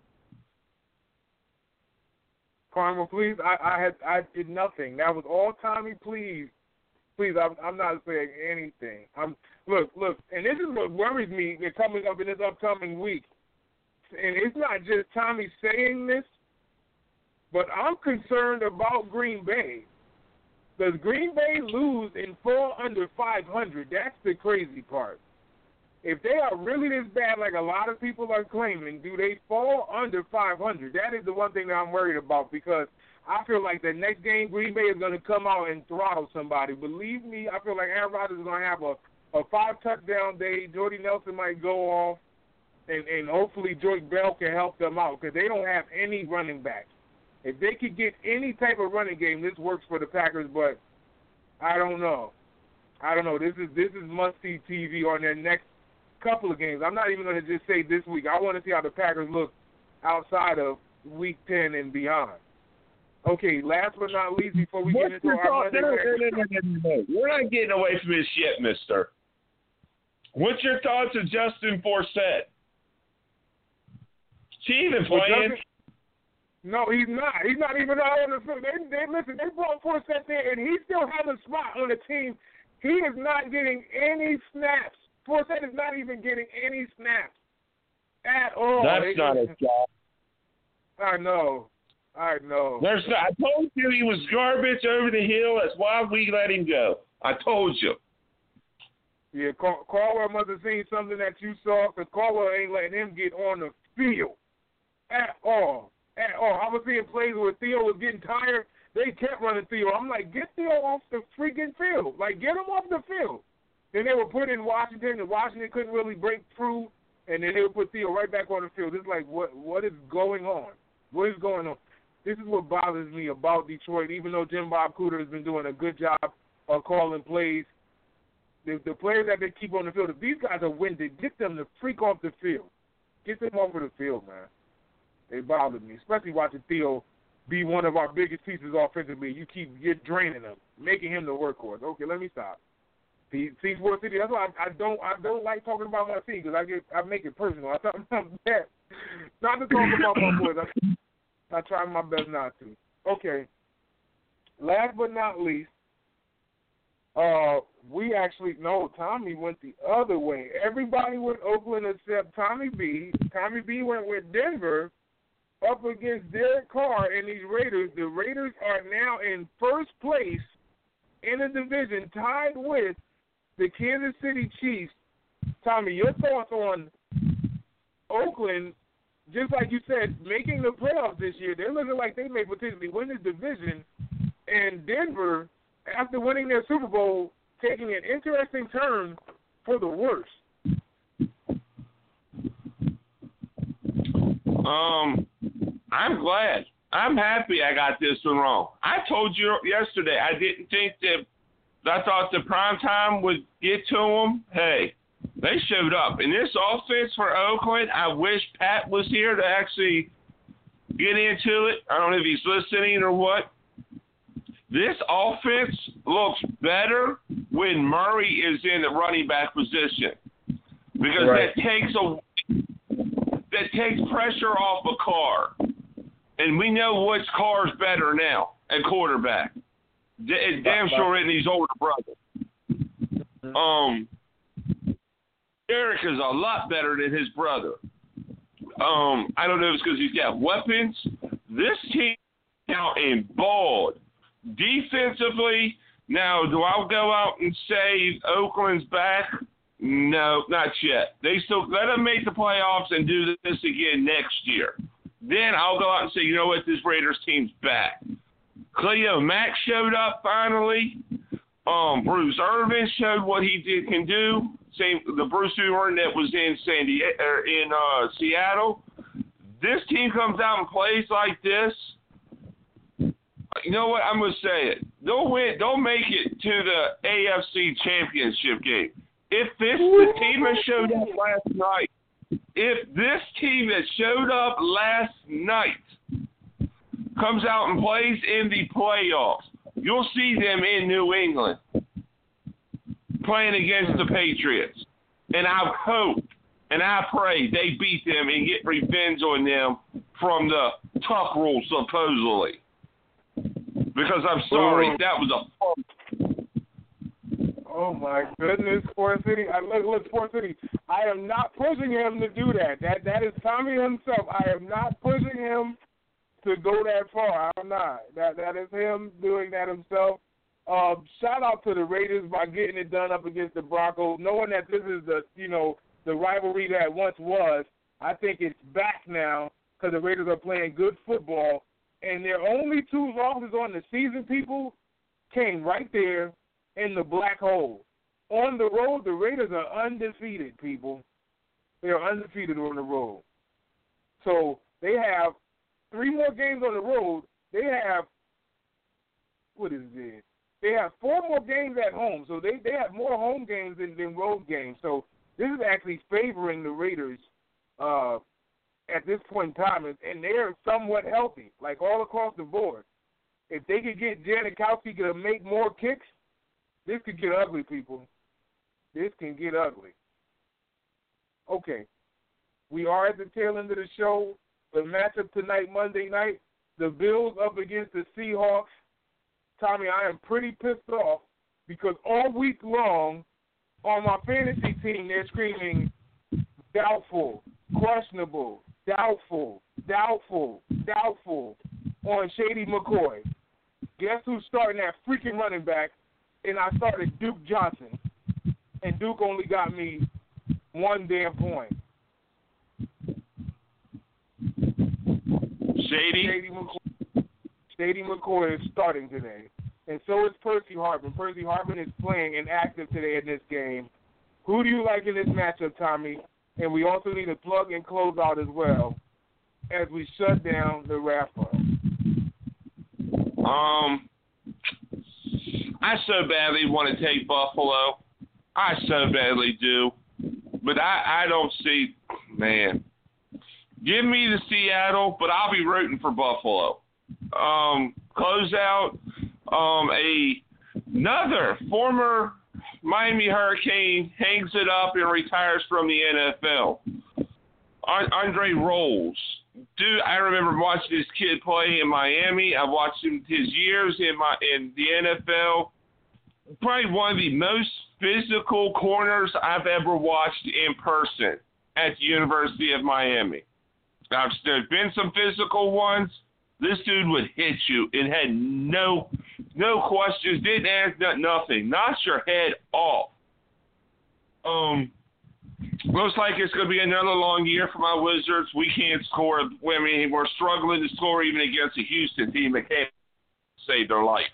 Carmel, please. I did nothing. That was all, Tommy. Please, I'm not saying anything. Look, and this is what worries me coming up in this upcoming week. And it's not just Tommy saying this, but I'm concerned about Green Bay. Does Green Bay lose and fall under 500? That's the crazy part. If they are really this bad, like a lot of people are claiming, do they fall under 500? That is the one thing that I'm worried about because I feel like the next game Green Bay is going to come out and throttle somebody. Believe me, I feel like Aaron Rodgers is going to have a 5-touchdown day. Jordy Nelson might go off, and hopefully George Bell can help them out because they don't have any running backs. If they could get any type of running game, this works for the Packers, but I don't know. This is must-see TV on their next couple of games. I'm not even going to just say this week. I want to see how the Packers look outside of Week 10 and beyond. Okay, last but not least, before we get into our Monday No. We're not getting away from this yet, mister. What's your thoughts of Justin Forsett? Is he even playing? No, he's not. He's not even out on the field. They brought Forsett there, and he still has a spot on the team. He is not getting any snaps. Forsett is not even getting any snaps at all. That's not a job. I know. I told you he was garbage over the hill. That's why we let him go. I told you. Yeah, Caldwell must have seen something that you saw because Caldwell ain't letting him get on the field at all. I was seeing plays where Theo was getting tired. They kept running Theo. I'm like, get Theo off the freaking field. Like, get him off the field. Then they were put in Washington, and Washington couldn't really break through, and then they would put Theo right back on the field. It's like, what is going on? What is going on? This is what bothers me about Detroit. Even though Jim Bob Cooter has been doing a good job of calling plays, the players that they keep on the field, if these guys are winded, get them the freak off the field. Get them off of the field, man. They bothered me, especially watching Theo be one of our biggest pieces offensively. You're draining him, making him the workhorse. Okay, let me stop. See, Sports City. That's why I don't like talking about my team, because I make it personal. I talk about that. Not to talk about my boys. I try my best not to. Okay. Last but not least, Tommy went the other way. Everybody went Oakland except Tommy B. Tommy B went with Denver up against Derek Carr and these Raiders. The Raiders are now in first place in the division, tied with the Kansas City Chiefs. Tommy, your thoughts on Oakland, just like you said, making the playoffs this year. They're looking like they may potentially win the division. And Denver, after winning their Super Bowl, taking an interesting turn for the worse. I'm glad. I'm happy I got this one wrong. I told you yesterday I didn't think that I thought the prime time would get to them. Hey, they showed up. And this offense for Oakland, I wish Pat was here to actually get into it. I don't know if he's listening or what. This offense looks better when Murray is in the running back position, because that takes pressure off a Carr, and we know which Carr's better now at quarterback. It's damn sure in his older brother. Derek is a lot better than his brother. I don't know if it's because he's got weapons. This team out in balled. Defensively, now, do I go out and say Oakland's back? No, not yet. They still let them make the playoffs and do this again next year. Then I'll go out and say, you know what, this Raiders team's back. Cleo Mack showed up finally. Bruce Irvin showed what he can do. Same the Bruce Irvin that was in Seattle. This team comes out and plays like this. You know what? I'm going to say it. They'll win. They'll make it to the AFC Championship game. If the team that showed up last night, if this team that showed up last night comes out and plays in the playoffs, you'll see them in New England playing against the Patriots. And I hope and I pray they beat them and get revenge on them from the Tuck rule, supposedly. Because I'm sorry, that was a fun. Oh my goodness, Sports City! Look, Sports City. I am not pushing him to do that. That is Tommy himself. I am not pushing him to go that far. I'm not. That is him doing that himself. Shout out to the Raiders by getting it done up against the Broncos, knowing that this is the rivalry that once was. I think it's back now because the Raiders are playing good football. And their only two losses on the season, people, came right there in the black hole. On the road, the Raiders are undefeated, people. They are undefeated on the road. So they have 3 more games on the road. They have, They have 4 more games at home. So they have more home games than road games. So this is actually favoring the Raiders at this point in time, and they're somewhat healthy, like all across the board. If they could get Janikowski to make more kicks, this could get ugly, people. This can get ugly. Okay. We are at the tail end of the show. The matchup tonight, Monday night, the Bills up against the Seahawks. Tommy, I am pretty pissed off because all week long on my fantasy team, they're screaming doubtful, questionable, doubtful on Shady McCoy. Guess who's starting that freaking running back? And I started Duke Johnson. And Duke only got me 1 damn point. Shady McCoy is starting today. And so is Percy Harvin. Percy Harvin is playing and active today in this game. Who do you like in this matchup, Tommy? And we also need to plug and close out as well as we shut down the wrap-up. I so badly want to take Buffalo. I so badly do. But I don't see, man. Give me the Seattle, but I'll be rooting for Buffalo. Close out another former Miami Hurricane hangs it up and retires from the NFL. Andre Rolls. Dude, I remember watching this kid play in Miami. I watched him his years in the NFL. Probably one of the most physical corners I've ever watched in person at the University of Miami. There's been some physical ones. This dude would hit you and had no questions, didn't ask nothing, knocks your head off. Looks like it's going to be another long year for my Wizards. We can't score. I mean, we're struggling to score even against a Houston team that can't save their life.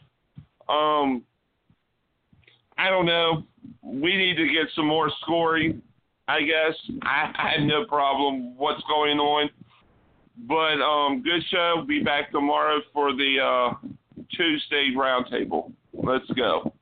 I don't know. We need to get some more scoring, I guess. I have no problem what's going on. But good show. Be back tomorrow for the Tuesday roundtable. Let's go.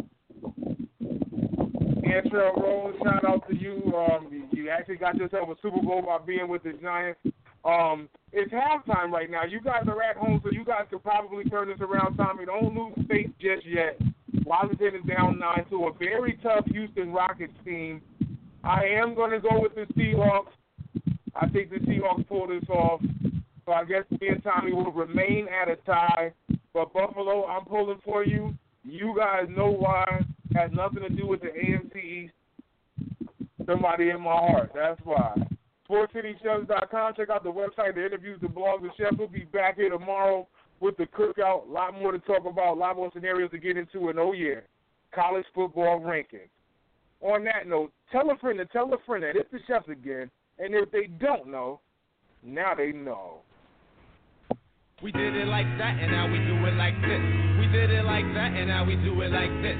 Antrell Rose, shout out to you. You actually got yourself a Super Bowl by being with the Giants. It's halftime right now. You guys are at home, so you guys could probably turn this around, Tommy. Don't lose faith just yet. Washington is down 9 to a very tough Houston Rockets team. I am going to go with the Seahawks. I think the Seahawks pull this off. So I guess me and Tommy will remain at a tie. But Buffalo, I'm pulling for you. You guys know why. It has nothing to do with the AFC East. Somebody in my heart. That's why. SportsCityChefs.com. Check out the website, the interviews, the blogs. The chefs will be back here tomorrow with the cookout. A lot more to talk about, a lot more scenarios to get into. And, oh, yeah, college football rankings. On that note, tell a friend that it's the chefs again. And if they don't know, now they know. We did it like that, and now we do it like this. We did it like that, and now we do it like this.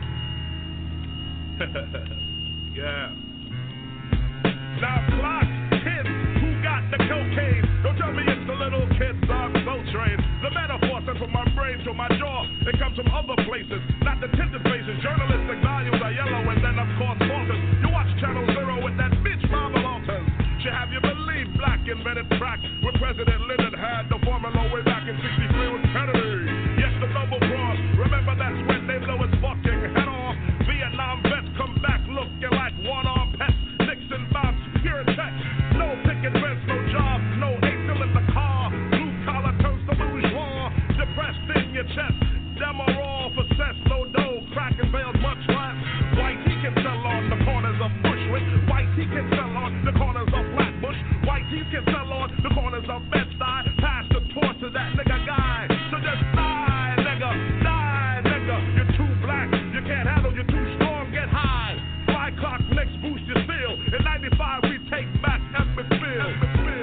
Yeah. Now clock, kids, who got the cocaine? Don't tell me it's the little kids on Soul Train. The metaphor sent from my brain to my jaw. It comes from other places, not the tinted faces. Journalistic values are yellow, and then of course falters. You watch Channel Zero with that bitch Marvel Alters. She have you believe black invented crack when President Lyndon had the formula way back in 63 with Kennedy. Yes, the double cross. Remember that's when they blow his fucking head off. Vietnam vets come back looking like one-armed pets. Nixon bombs, pure text. No picket fence, no job, no angel in the car. Blue collar turns to bourgeois. Depressed in your chest. Demo raw for cess, no dough. Crack and veils, much less. White he can sell on the corners of Bushwick. White he can sell on the corners of Flatbush. White he can sell on the corners of Bed-Stuy. Pass the torch to that nigga guy. So just die, nigga. Die, nigga. You're too black. You can't handle. You're too strong. Get high. Fly clock next boost your steel. In 95 we take back Emmetsville.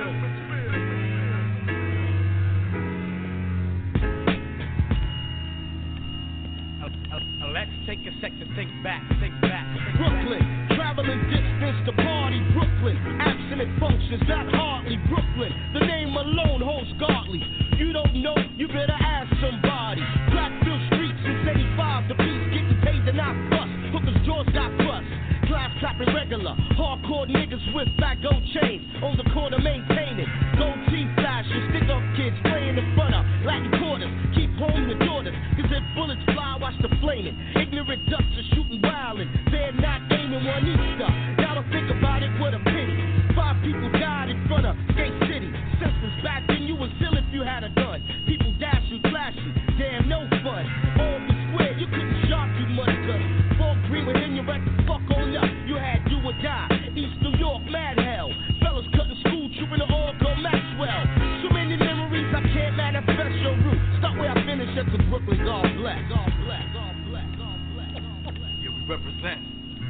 Let's take a sec to think back. Brooklyn, traveling distance to party. Brooklyn, abstinent functions, not hardly. Brooklyn, the name alone holds godly. You don't know, you better ask somebody. Blackfield streets since 85, the beats getting paid to not bust. Hookers' jaws got bust. Class clapping regular, hardcore niggas with fat gold chains on the corner maintaining. Gold teeth flashing, stick up kids playing in front of Latin quarters. Keep home the daughters, cause if bullets fly, watch the flaming. Ignorant ducks are shooting wildin', they're not aiming one Easter. Now to think about it, what a pity. 5 people died in front of Skate City. Senseless back then, you was ill if you had a gun. People dashing, flashing, damn no fun. All the square, you couldn't shark you much, cause fall green within your record, fuck on up. You had do or die. East New York, mad hell. Fellas cutting school, trooping to Oracle Maxwell. So many memories I can't manifest your route. Start where I finish at the Brooklyn, God bless. God bless. God bless. God bless. Yeah, we represent.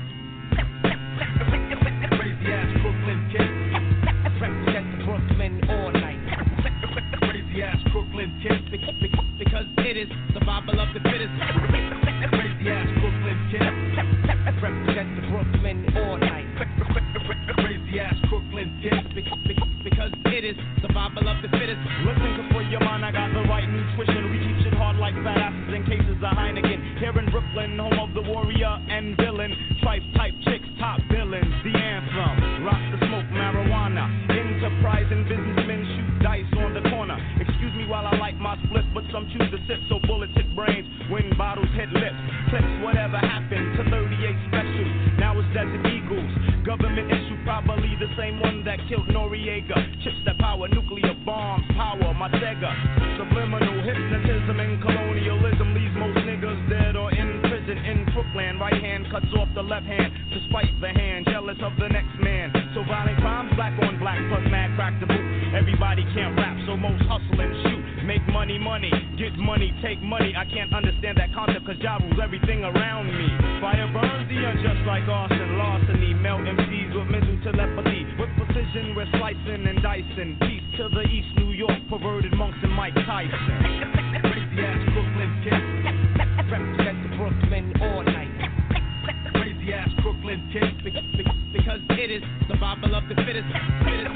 Crazy ass Brooklyn kid. Represent the Brooklyn all night. Crazy ass Brooklyn kid. Because it is survival of the fittest. Crazy ass Brooklyn kid. Represent the Brooklyn all night. Crazy ass Brooklyn kids, because it is survival of the fittest. Listen, cause for your mind I got the right nutrition. We keep shit hard like fat asses in cases of Heineken. Here in Brooklyn, home of the warrior and villain. Tripe type chicks, top villains, the anthem. Rock the smoke, marijuana. Enterprising businessmen shoot dice on the corner. Excuse me while I light my split, but some choose to sip, so bullets hit brains when bottles hit lips. Clips, whatever happened to 38 specials? Now it's Desert Eagles. Government issue, probably the same one that killed Noriega. Chips that power nuclear bombs, power my Sega. Subliminal hypnotism and colonialism leaves most niggas dead or in prison in Brooklyn. Right hand cuts off the left hand to spite the hand, jealous of the next man. So violent crimes, black on black, plus mad crack the boot. Everybody can't rap, so most hustle and shoot. Make money, get money, take money. I can't understand that concept, cause Ja rules everything around me. Fire burns the unjust like arson, larceny. Melt MCs with mental telepathy. With precision, we're slicing and dicing. Peace to the East New York, perverted monks and Mike Tyson. Crazy ass Brooklyn kids. Represent the Brooklyn all night. Crazy ass Brooklyn kids. Because it is survival of the fittest.